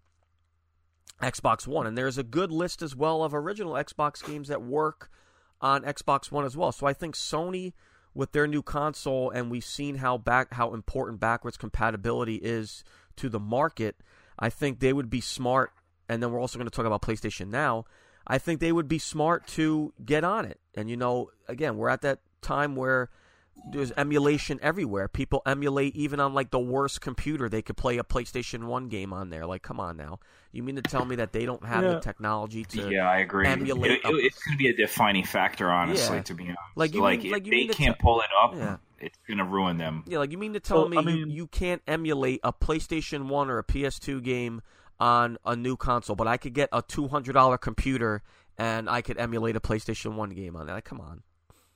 Xbox One. And there's a good list as well of original Xbox games that work on Xbox One as well. So I think Sony, with their new console, and we've seen how back how important backwards compatibility is to the market, I think they would be smart. And then we're also going to talk about PlayStation Now. I think they would be smart to get on it. And, you know, again, we're at that time where there's emulation everywhere. People emulate even on, like, the worst computer. They could play a PlayStation one game on there. Like, come on now. You mean to tell me that they don't have yeah. the technology to yeah, I agree. emulate? It, it, it's going to be a defining factor, honestly, Yeah. to be honest. Like, you like mean- if like, you they mean to can't t- pull it up, Yeah. it's going to ruin them. Yeah, like, you mean to tell Well, me I you, mean- you can't emulate a PlayStation one or a P S two game on a new console, but I could get a two hundred dollars computer and I could emulate a PlayStation one game on that. Like, come on.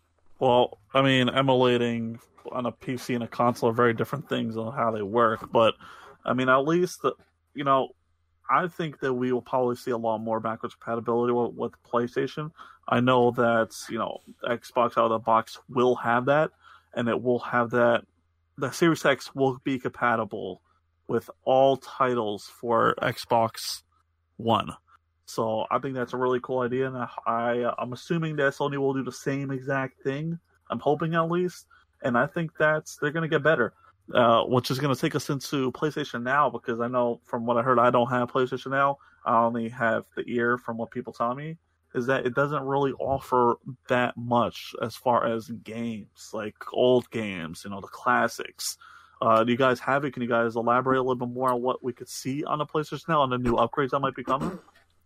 Well, I mean, emulating on a P C and a console are very different things on how they work. But, I mean, at least, the, you know, I think that we will probably see a lot more backwards compatibility with, with PlayStation. I know that, you know, Xbox out of the box will have that, and it will have that. The Series X will be compatible with all titles for Xbox One. So I think that's a really cool idea, and I, I I'm assuming that Sony will do the same exact thing. I'm hoping at least, and I think that's they're going to get better, uh, which is going to take us into PlayStation Now, because I know from what I heard, I don't have PlayStation Now. I only have the ear from what people tell me, is that it doesn't really offer that much as far as games, like old games, you know, the classics. Uh, do you guys have it? Can you guys elaborate a little bit more on what we could see on the PlayStation Now and the new upgrades that might be coming?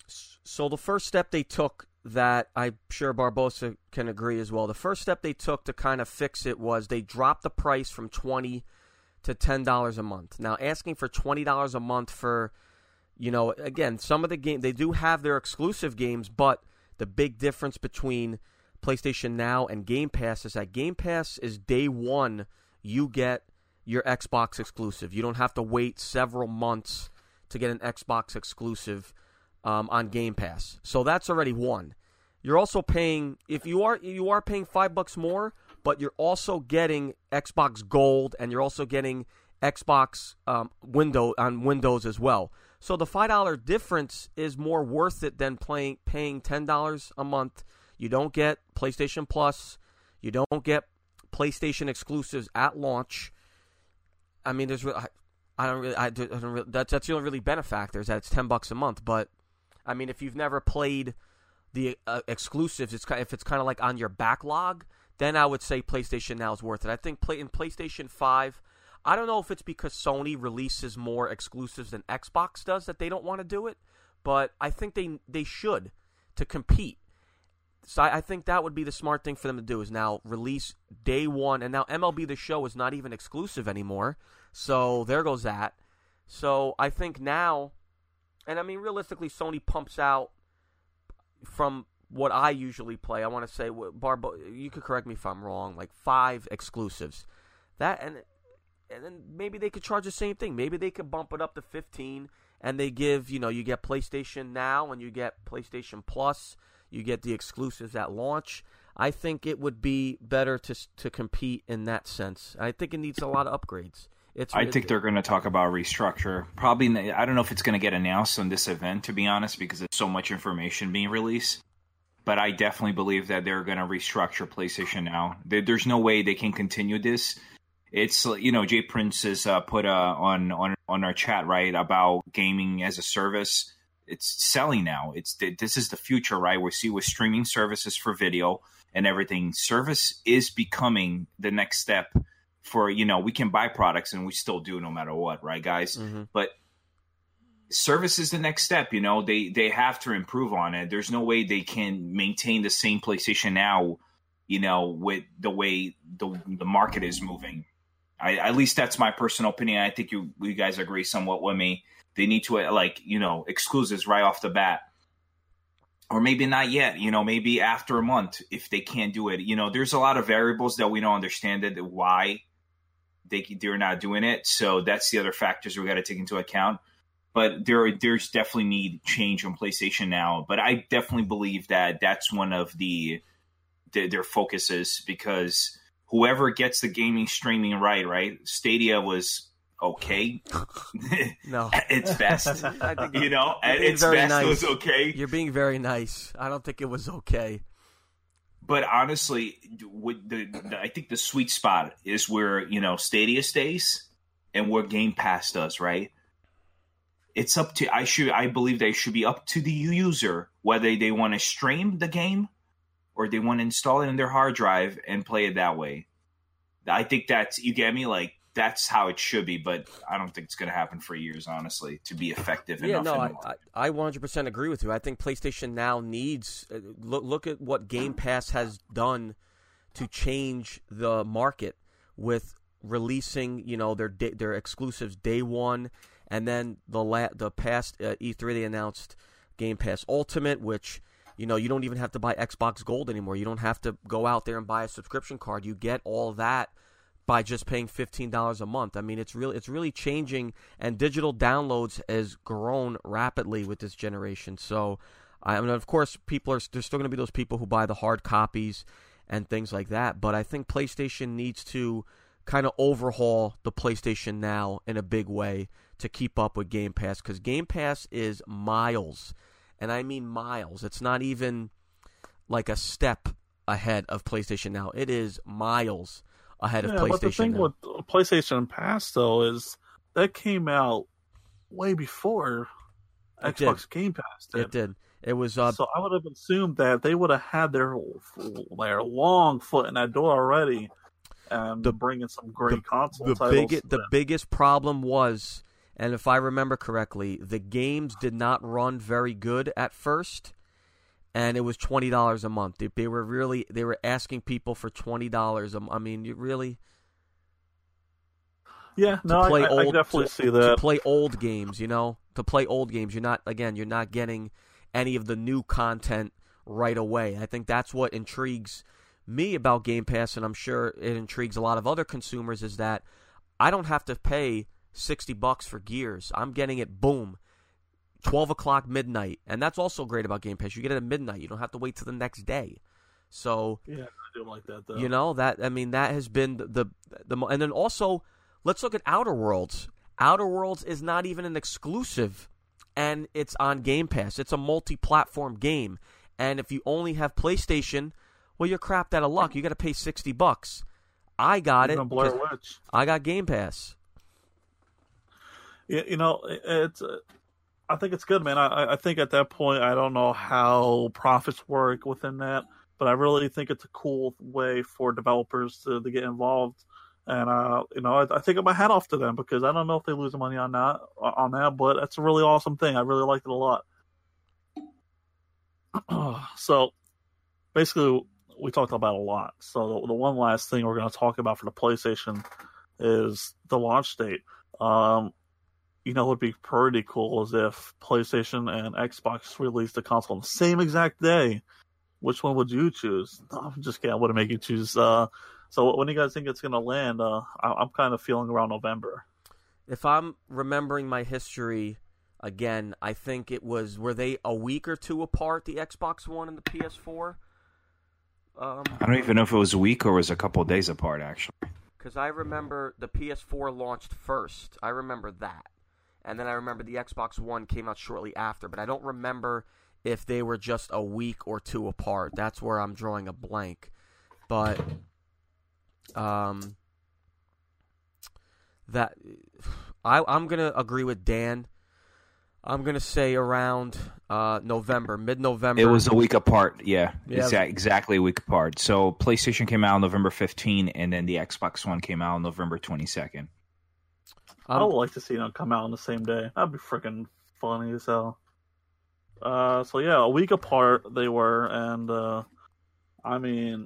So the first step they took, that I'm sure Barbosa can agree as well, the first step they took to kind of fix it was they dropped the price from twenty dollars to ten dollars a month. Now, asking for twenty dollars a month for, you know, again, some of the games, they do have their exclusive games, but the big difference between PlayStation Now and Game Pass is that Game Pass is day one, you get your Xbox exclusive. You don't have to wait several months to get an Xbox exclusive um, on Game Pass. So that's already one. You're also paying, if you are you are paying five bucks more, but you're also getting Xbox Gold, and you're also getting Xbox um, window on Windows as well. So the five dollars difference is more worth it than playing, paying ten dollars a month. You don't get PlayStation Plus. You don't get PlayStation exclusives at launch. I mean, there's I, I don't really I, don't really, that's that's the only really benefactor is that it's ten bucks a month. But I mean, if you've never played the uh, exclusives, it's if it's kind of like on your backlog, then I would say PlayStation Now is worth it. I think play in PlayStation five. I don't know if it's because Sony releases more exclusives than Xbox does that they don't want to do it, but I think they they should to compete. So I, I think that would be the smart thing for them to do is now release day one. And now M L B The Show is not even exclusive anymore. So there goes that. So I think now, and I mean realistically, Sony pumps out from what I usually play, I want to say, Barbo, you could correct me if I'm wrong, like five exclusives. That and and then maybe they could charge the same thing. Maybe they could bump it up to fifteen, and they give, you know, you get PlayStation Now and you get PlayStation Plus, you get the exclusives at launch. I think it would be better to to compete in that sense. I think it needs a lot of upgrades. It's, I think they're going to talk about restructure. Probably, I don't know if it's going to get announced on this event, to be honest, because there's so much information being released. But I definitely believe that they're going to restructure PlayStation Now. There's no way they can continue this. It's, you know, Jay Prince has uh, put uh, on, on on our chat, right, about gaming as a service. It's selling now. It's this is the future, right? We see with streaming services for video and everything. Service is becoming the next step for, you know, we can buy products and we still do no matter what, right, guys? Mm-hmm. But service is the next step. You know, they they have to improve on it. There's no way they can maintain the same PlayStation Now, you know, with the way the the market is moving. I, at least that's my personal opinion. I think you you guys agree somewhat with me. They need to, like, you know, exclusives right off the bat. Or maybe not yet, you know, maybe after a month if they can't do it. You know, there's a lot of variables that we don't understand it, why they, they're not doing it. So that's the other factors we got to take into account. But there, there's definitely need change on PlayStation Now. But I definitely believe that that's one of the, the their focuses, because whoever gets the gaming streaming right, right? Stadia was okay. No. At its best. I think You know, at being its very best nice. it was okay. You're being very nice. I don't think it was okay. But honestly, with the, the, I think the sweet spot is where, you know, Stadia stays and where Game Pass does, right? It's up to, I should, I believe they should be up to the user whether they want to stream the game or they want to install it in their hard drive and play it that way. I think that's, you get me? Like, that's how it should be, but I don't think it's going to happen for years, honestly, to be effective Yeah, enough. no, in I, the I, I one hundred percent agree with you. I think PlayStation Now needs uh, look look at what Game Pass has done to change the market with releasing, you know, their da- their exclusives day one, and then the la- the past uh, E three they announced Game Pass Ultimate, which, you know, you don't even have to buy Xbox Gold anymore. You don't have to go out there and buy a subscription card. You get all that by just paying fifteen dollars a month. I mean, it's really it's really changing, and digital downloads has grown rapidly with this generation. So, I mean, of course, people are there's still going to be those people who buy the hard copies and things like that. But I think PlayStation needs to kind of overhaul the PlayStation Now in a big way to keep up with Game Pass, because Game Pass is miles, and I mean miles. It's not even like a step ahead of PlayStation Now. It is miles ahead of yeah, PlayStation but the thing Now. with PlayStation Pass, though, is that came out way before It Xbox did. Game Pass did. It did. It was uh, So I would have assumed that they would have had their their long foot in that door already, and The- bringing some great the, console the titles. big the biggest problem was, and if I remember correctly, the games did not run very good at first, and it was twenty dollars a month. They, they were really they were asking people for twenty dollars. I mean, you really yeah, no, to play I, I, old, I definitely to, see that. to play old games. You know, to play old games. You're not again. You're not getting any of the new content right away. I think that's what intrigues me about Game Pass, and I'm sure it intrigues a lot of other consumers, is that I don't have to pay sixty bucks for Gears. I'm getting it, boom, twelve o'clock midnight. And that's also great about Game Pass. You get it at midnight. You don't have to wait till the next day. So, Yeah, I do like that, though. you know, that, I mean, that has been the, the, the, and then also, let's look at Outer Worlds. Outer Worlds is not even an exclusive, and it's on Game Pass. It's a multi-platform game. And if you only have PlayStation, well, you're crapped out of luck. You got to pay sixty bucks. I got Even it. Blair 'cause Witch. I got Game Pass. Yeah, you know, it- it's. Uh, I think it's good, man. I, I think at that point, I don't know how profits work within that, but I really think it's a cool way for developers to, to get involved. And uh, you know, I, I take my hat off to them, because I don't know if they lose money on that, on that, but that's a really awesome thing. I really liked it a lot. So, basically, we talked about a lot. So the, the one last thing we're going to talk about for the PlayStation is the launch date. Um, you know, what would be pretty cool is if PlayStation and Xbox released the console on the same exact day. Which one would you choose? No, I'm just kidding. I wouldn't make you choose. Uh, so when do you guys think it's going to land? Uh, I, I'm kind of feeling around November. If I'm remembering my history again, I think it was, were they a week or two apart, the Xbox One and the P S four? Um, I don't even know if it was a week or was a couple of days apart, actually. Because I remember the P S four launched first. I remember that. And then I remember the Xbox One came out shortly after. But I don't remember if they were just a week or two apart. That's where I'm drawing a blank. But um, that I, I'm going to agree with Dan. I'm going to say around uh, November, mid-November. It was a week apart, yeah. Yeah. Exa- exactly a week apart. So PlayStation came out on November fifteenth, and then the Xbox One came out on November twenty-second. Um, I would like to see them come out on the same day. That'd be freaking funny as hell. Uh, so yeah, a week apart they were, and uh, I mean,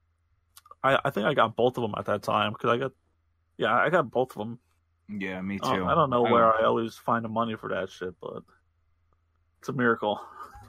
I I think I got both of them at that time because I got, yeah, I got both of them. Yeah, me too. Uh, I don't know I where I always find the money for that shit, but it's a miracle.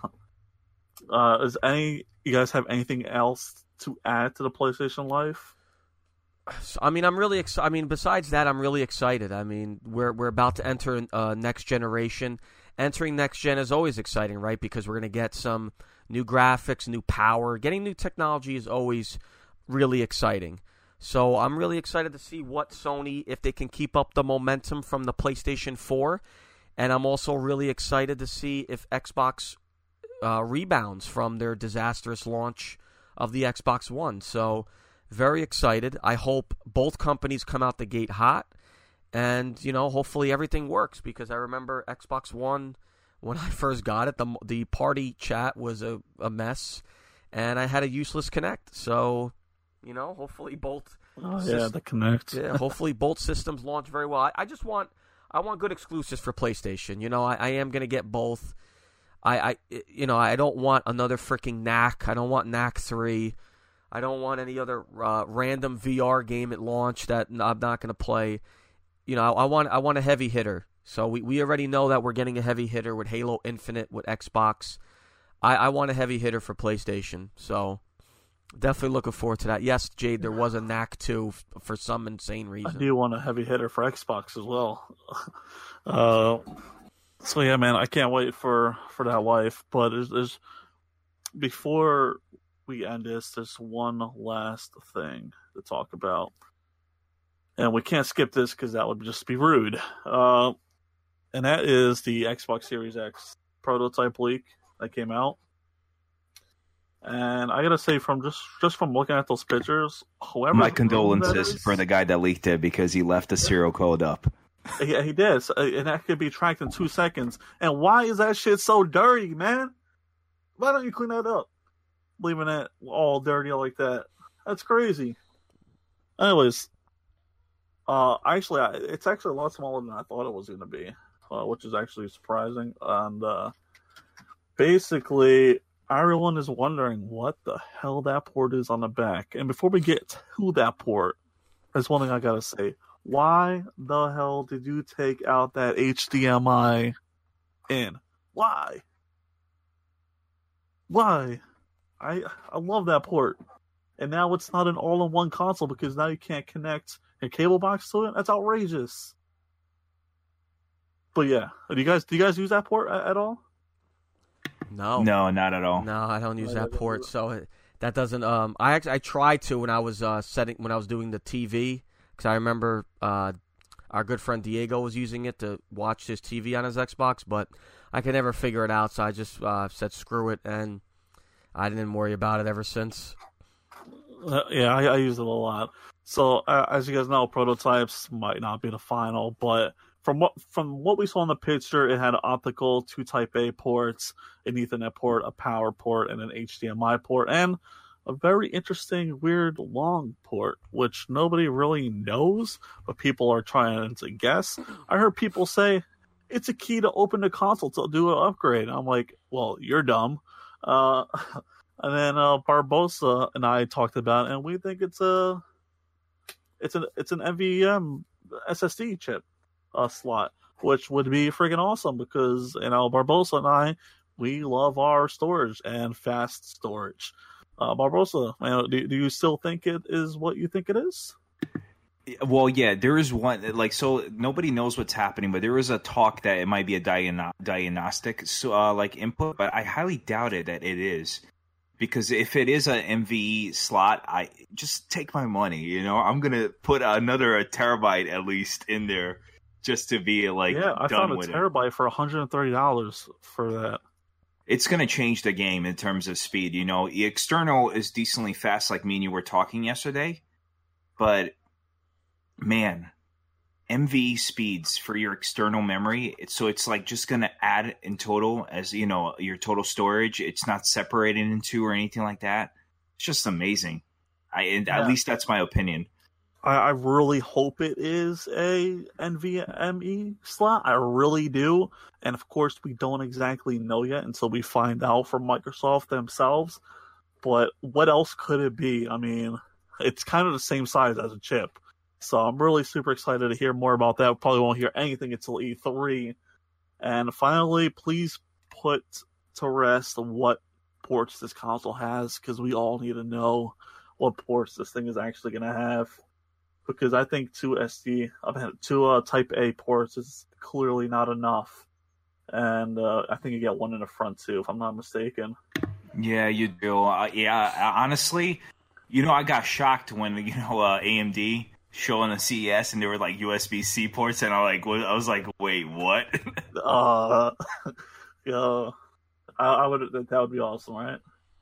uh, is any you guys have anything else to add to the PlayStation life? I mean, I'm really excited. I mean, besides that, I'm really excited. I mean, we're we're about to enter uh, next generation. Entering next gen is always exciting, right? Because we're going to get some new graphics, new power. Getting new technology is always really exciting. So I'm really excited to see what Sony, if they can keep up the momentum from the PlayStation four. And I'm also really excited to see if Xbox uh, rebounds from their disastrous launch of the Xbox One. So very excited. I hope both companies come out the gate hot. And, you know, hopefully everything works, because I remember Xbox One, when I first got it, the the party chat was a, a mess, and I had a useless Kinect. So, you know, hopefully both. Oh, yeah, systems, the Kinect. yeah, hopefully both systems launch very well. I, I just want, I want good exclusives for PlayStation. You know, I, I am going to get both. I, I, you know, I don't want another freaking Knack. I don't want Knack three. I don't want any other uh, random V R game at launch that I'm not going to play. You know, I want I want a heavy hitter. So we, we already know that we're getting a heavy hitter with Halo Infinite, with Xbox. I, I want a heavy hitter for PlayStation. So definitely looking forward to that. Yes, Jade, there was a Knack two f- for some insane reason. I do want a heavy hitter for Xbox as well. uh, so yeah, man, I can't wait for, for that life. But there's, there's before we end this, there's one last thing to talk about. And we can't skip this because that would just be rude. Uh, and that is the Xbox Series X prototype leak that came out. And I gotta say, from just, just from looking at those pictures, whoever my condolences for the guy that leaked it, because he left the serial code up. Yeah, he did, so, and that could be tracked in two seconds. And why is that shit so dirty, man? Why don't you clean that up, leaving it all dirty like that? That's crazy. Anyways. Uh, actually, it's actually a lot smaller than I thought it was going to be, uh, which is actually surprising. And uh, basically, everyone is wondering what the hell that port is on the back. And before we get to that port, there's one thing I got to say. Why the hell did you take out that H D M I in? Why? Why? I I love that port. And now it's not an all-in-one console because now you can't connect your cable box to it. That's outrageous. But yeah, do you guys do you guys use that port at, at all? No, no, not at all. No, I don't use that port. So it, that doesn't. Um, I actually I tried to when I was uh, setting when I was doing the T V, because I remember uh, our good friend Diego was using it to watch his T V on his Xbox, but I could never figure it out. So I just uh, said screw it, and I didn't worry about it ever since. Uh, yeah, I, I use it a lot. So uh, as you guys know, prototypes might not be the final, but from what from what we saw in the picture, it had optical, two Type A ports, an Ethernet port, a power port, and an H D M I port, and a very interesting, weird, long port, which nobody really knows, but people are trying to guess. I heard people say it's a key to open the console to do an upgrade. I'm like, well, you're dumb. Uh, and then uh, Barbosa and I talked about it, and we think it's a it's an it's an N V M S S D chip uh, slot. which would be freaking awesome because, you know, Barbosa and I, we love our storage and fast storage. Uh, Barbosa, man, do, do you still think it is what you think it is? Well, yeah, there is one, like, so nobody knows what's happening, but there is a talk that it might be a diagno- diagnostic, so, uh, like, input, but I highly doubt it that it is. Because if it is an M V E slot, I just take my money, you know? I'm going to put another a terabyte at least in there just to be, like, yeah, I done found a with terabyte it. for one hundred thirty dollars for that. It's going to change the game in terms of speed, you know? The external is decently fast, like me and you were talking yesterday, but, man, M V E speeds for your external memory, it's, so it's like just going to add in total as, you know, your total storage. It's not separated into or anything like that. It's just amazing. I and yeah. At least that's my opinion. I, I really hope it is a NVMe slot. I really do. And of course, we don't exactly know yet until we find out from Microsoft themselves. But what else could it be? I mean, it's kind of the same size as a chip. So I'm really super excited to hear more about that. Probably won't hear anything until E three. And finally, please put to rest what ports this console has, because we all need to know what ports this thing is actually going to have. Because I think two S D, I mean, two uh, Type A ports is clearly not enough. And uh, I think you get one in the front too, if I'm not mistaken. Yeah, you do. Uh, yeah, honestly, you know, I got shocked when, you know, uh, A M D showing the C E S and there were like U S B C ports, and I like I was like, wait, what? uh, yo, I, I would that would be awesome, right?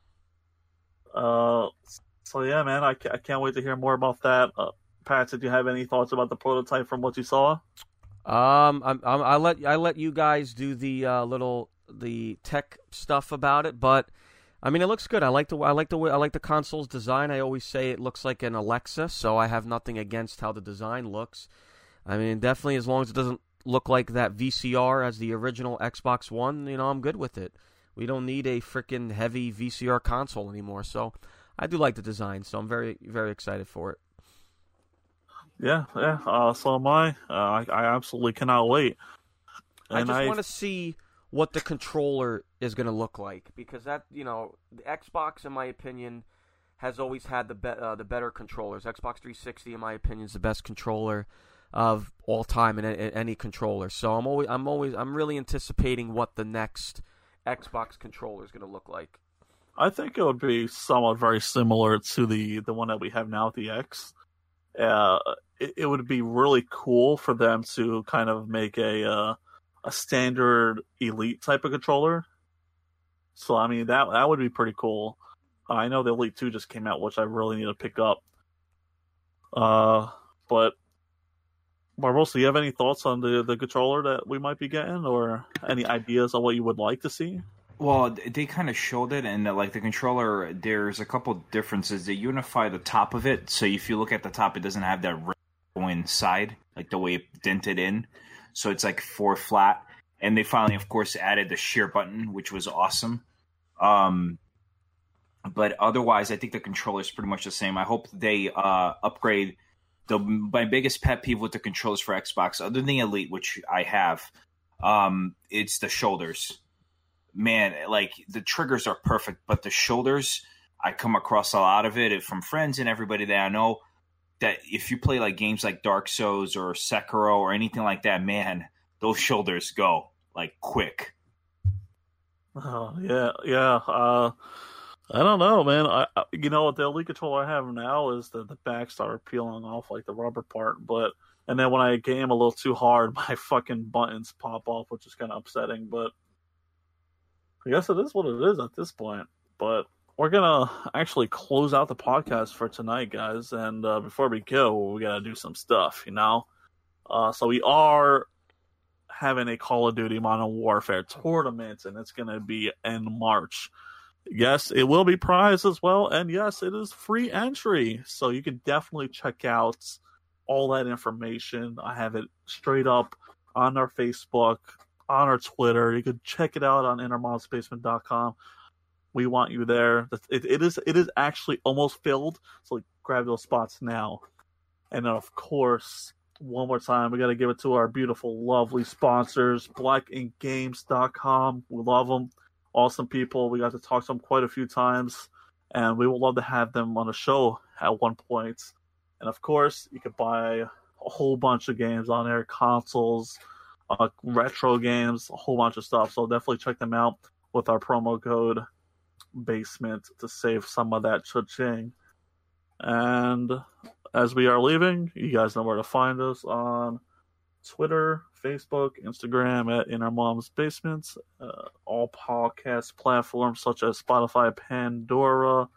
Uh, so yeah, man, I, I can't wait to hear more about that. Uh, Pat, did you have any thoughts about the prototype from what you saw? Um, I'm, I'm, I let I let you guys do the uh, little the tech stuff about it, but I mean, it looks good. I like the I like the way I like the console's design. I always say it looks like an Alexa, so I have nothing against how the design looks. I mean, definitely as long as it doesn't look like that V C R as the original Xbox One, you know, I'm good with it. We don't need a freaking heavy V C R console anymore. So I do like the design, so I'm very very excited for it. Yeah, yeah. Uh, so am I. Uh, I. I absolutely cannot wait. And I just I... want to see what the controller is going to look like, because that, you know, the Xbox, in my opinion, has always had the be- uh, the better controllers. Xbox three sixty, in my opinion, is the best controller of all time in, a- in any controller. So I'm always, I'm always, I'm really anticipating what the next Xbox controller is going to look like. I think it would be somewhat very similar to the the one that we have now, the X. Uh, it, it would be really cool for them to kind of make a uh, a standard Elite type of controller. So I mean that that would be pretty cool. Uh, I know the Elite two just came out, which I really need to pick up. Uh, but Barbosa, do you have any thoughts on the the controller that we might be getting, or any ideas on what you would like to see? Well, they kind of showed it, and uh, like the controller, there's a couple differences. They unify the top of it, so if you look at the top, it doesn't have that going side, like the way it dented in. So it's like four flat. And they finally, of course, added the share button, which was awesome. Um, but otherwise, I think the controller is pretty much the same. I hope they uh, upgrade. The my biggest pet peeve with the controllers for Xbox, other than Elite, which I have, um, it's the shoulders. Man, like, the triggers are perfect, but the shoulders, I come across a lot of it from friends and everybody that I know, that if you play like games like Dark Souls or Sekiro or anything like that, man, those shoulders go like quick. Oh yeah, yeah. Uh, I don't know, man. I, I you know the Elite controller I have now is that the back started peeling off like the rubber part, but and then when I game a little too hard, my fucking buttons pop off, which is kind of upsetting. But I guess it is what it is at this point. But we're gonna actually close out the podcast for tonight, guys. And uh, before we go, we gotta do some stuff, you know. Uh, so we are having a Call of Duty Modern Warfare tournament, and it's gonna be in March. Yes, it will be prized as well, and yes, it is free entry. So you can definitely check out all that information. I have it straight up on our Facebook, on our Twitter. You can check it out on inner models basement dot com. We want you there. It, it is it is actually almost filled, so grab those spots now. And then, of course, one more time, we got to give it to our beautiful, lovely sponsors, black ink games dot com. We love them. Awesome people. We got to talk to them quite a few times, and we would love to have them on a show at one point. And of course, you could buy a whole bunch of games on there, consoles, uh, retro games, a whole bunch of stuff. So definitely check them out with our promo code BASEMENT to save some of that cha-ching. And as we are leaving, you guys know where to find us on Twitter, Facebook, Instagram at In Our Mom's Basement, uh, all podcast platforms such as Spotify, Pandora,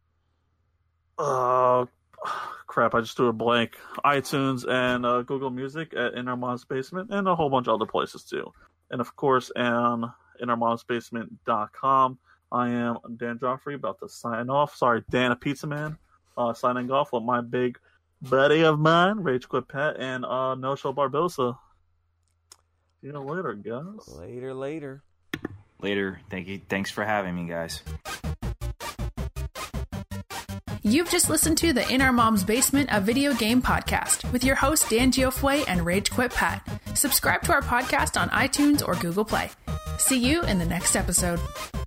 uh, crap, I just threw a blank, iTunes, and uh, Google Music at In Our Mom's Basement, and a whole bunch of other places too. And of course, on in our moms basement dot com, I am Dan Joffrey, about to sign off. Sorry, Dan, a pizza man, uh, signing off with my big buddy of mine, Rage Quit Pat, and uh, No Show Barbosa. See you later, guys. Later, later. Later. Thank you. Thanks for having me, guys. You've just listened to the In Our Mom's Basement, a video game podcast with your hosts Dan Giofue and Rage Quit Pat. Subscribe to our podcast on iTunes or Google Play. See you in the next episode.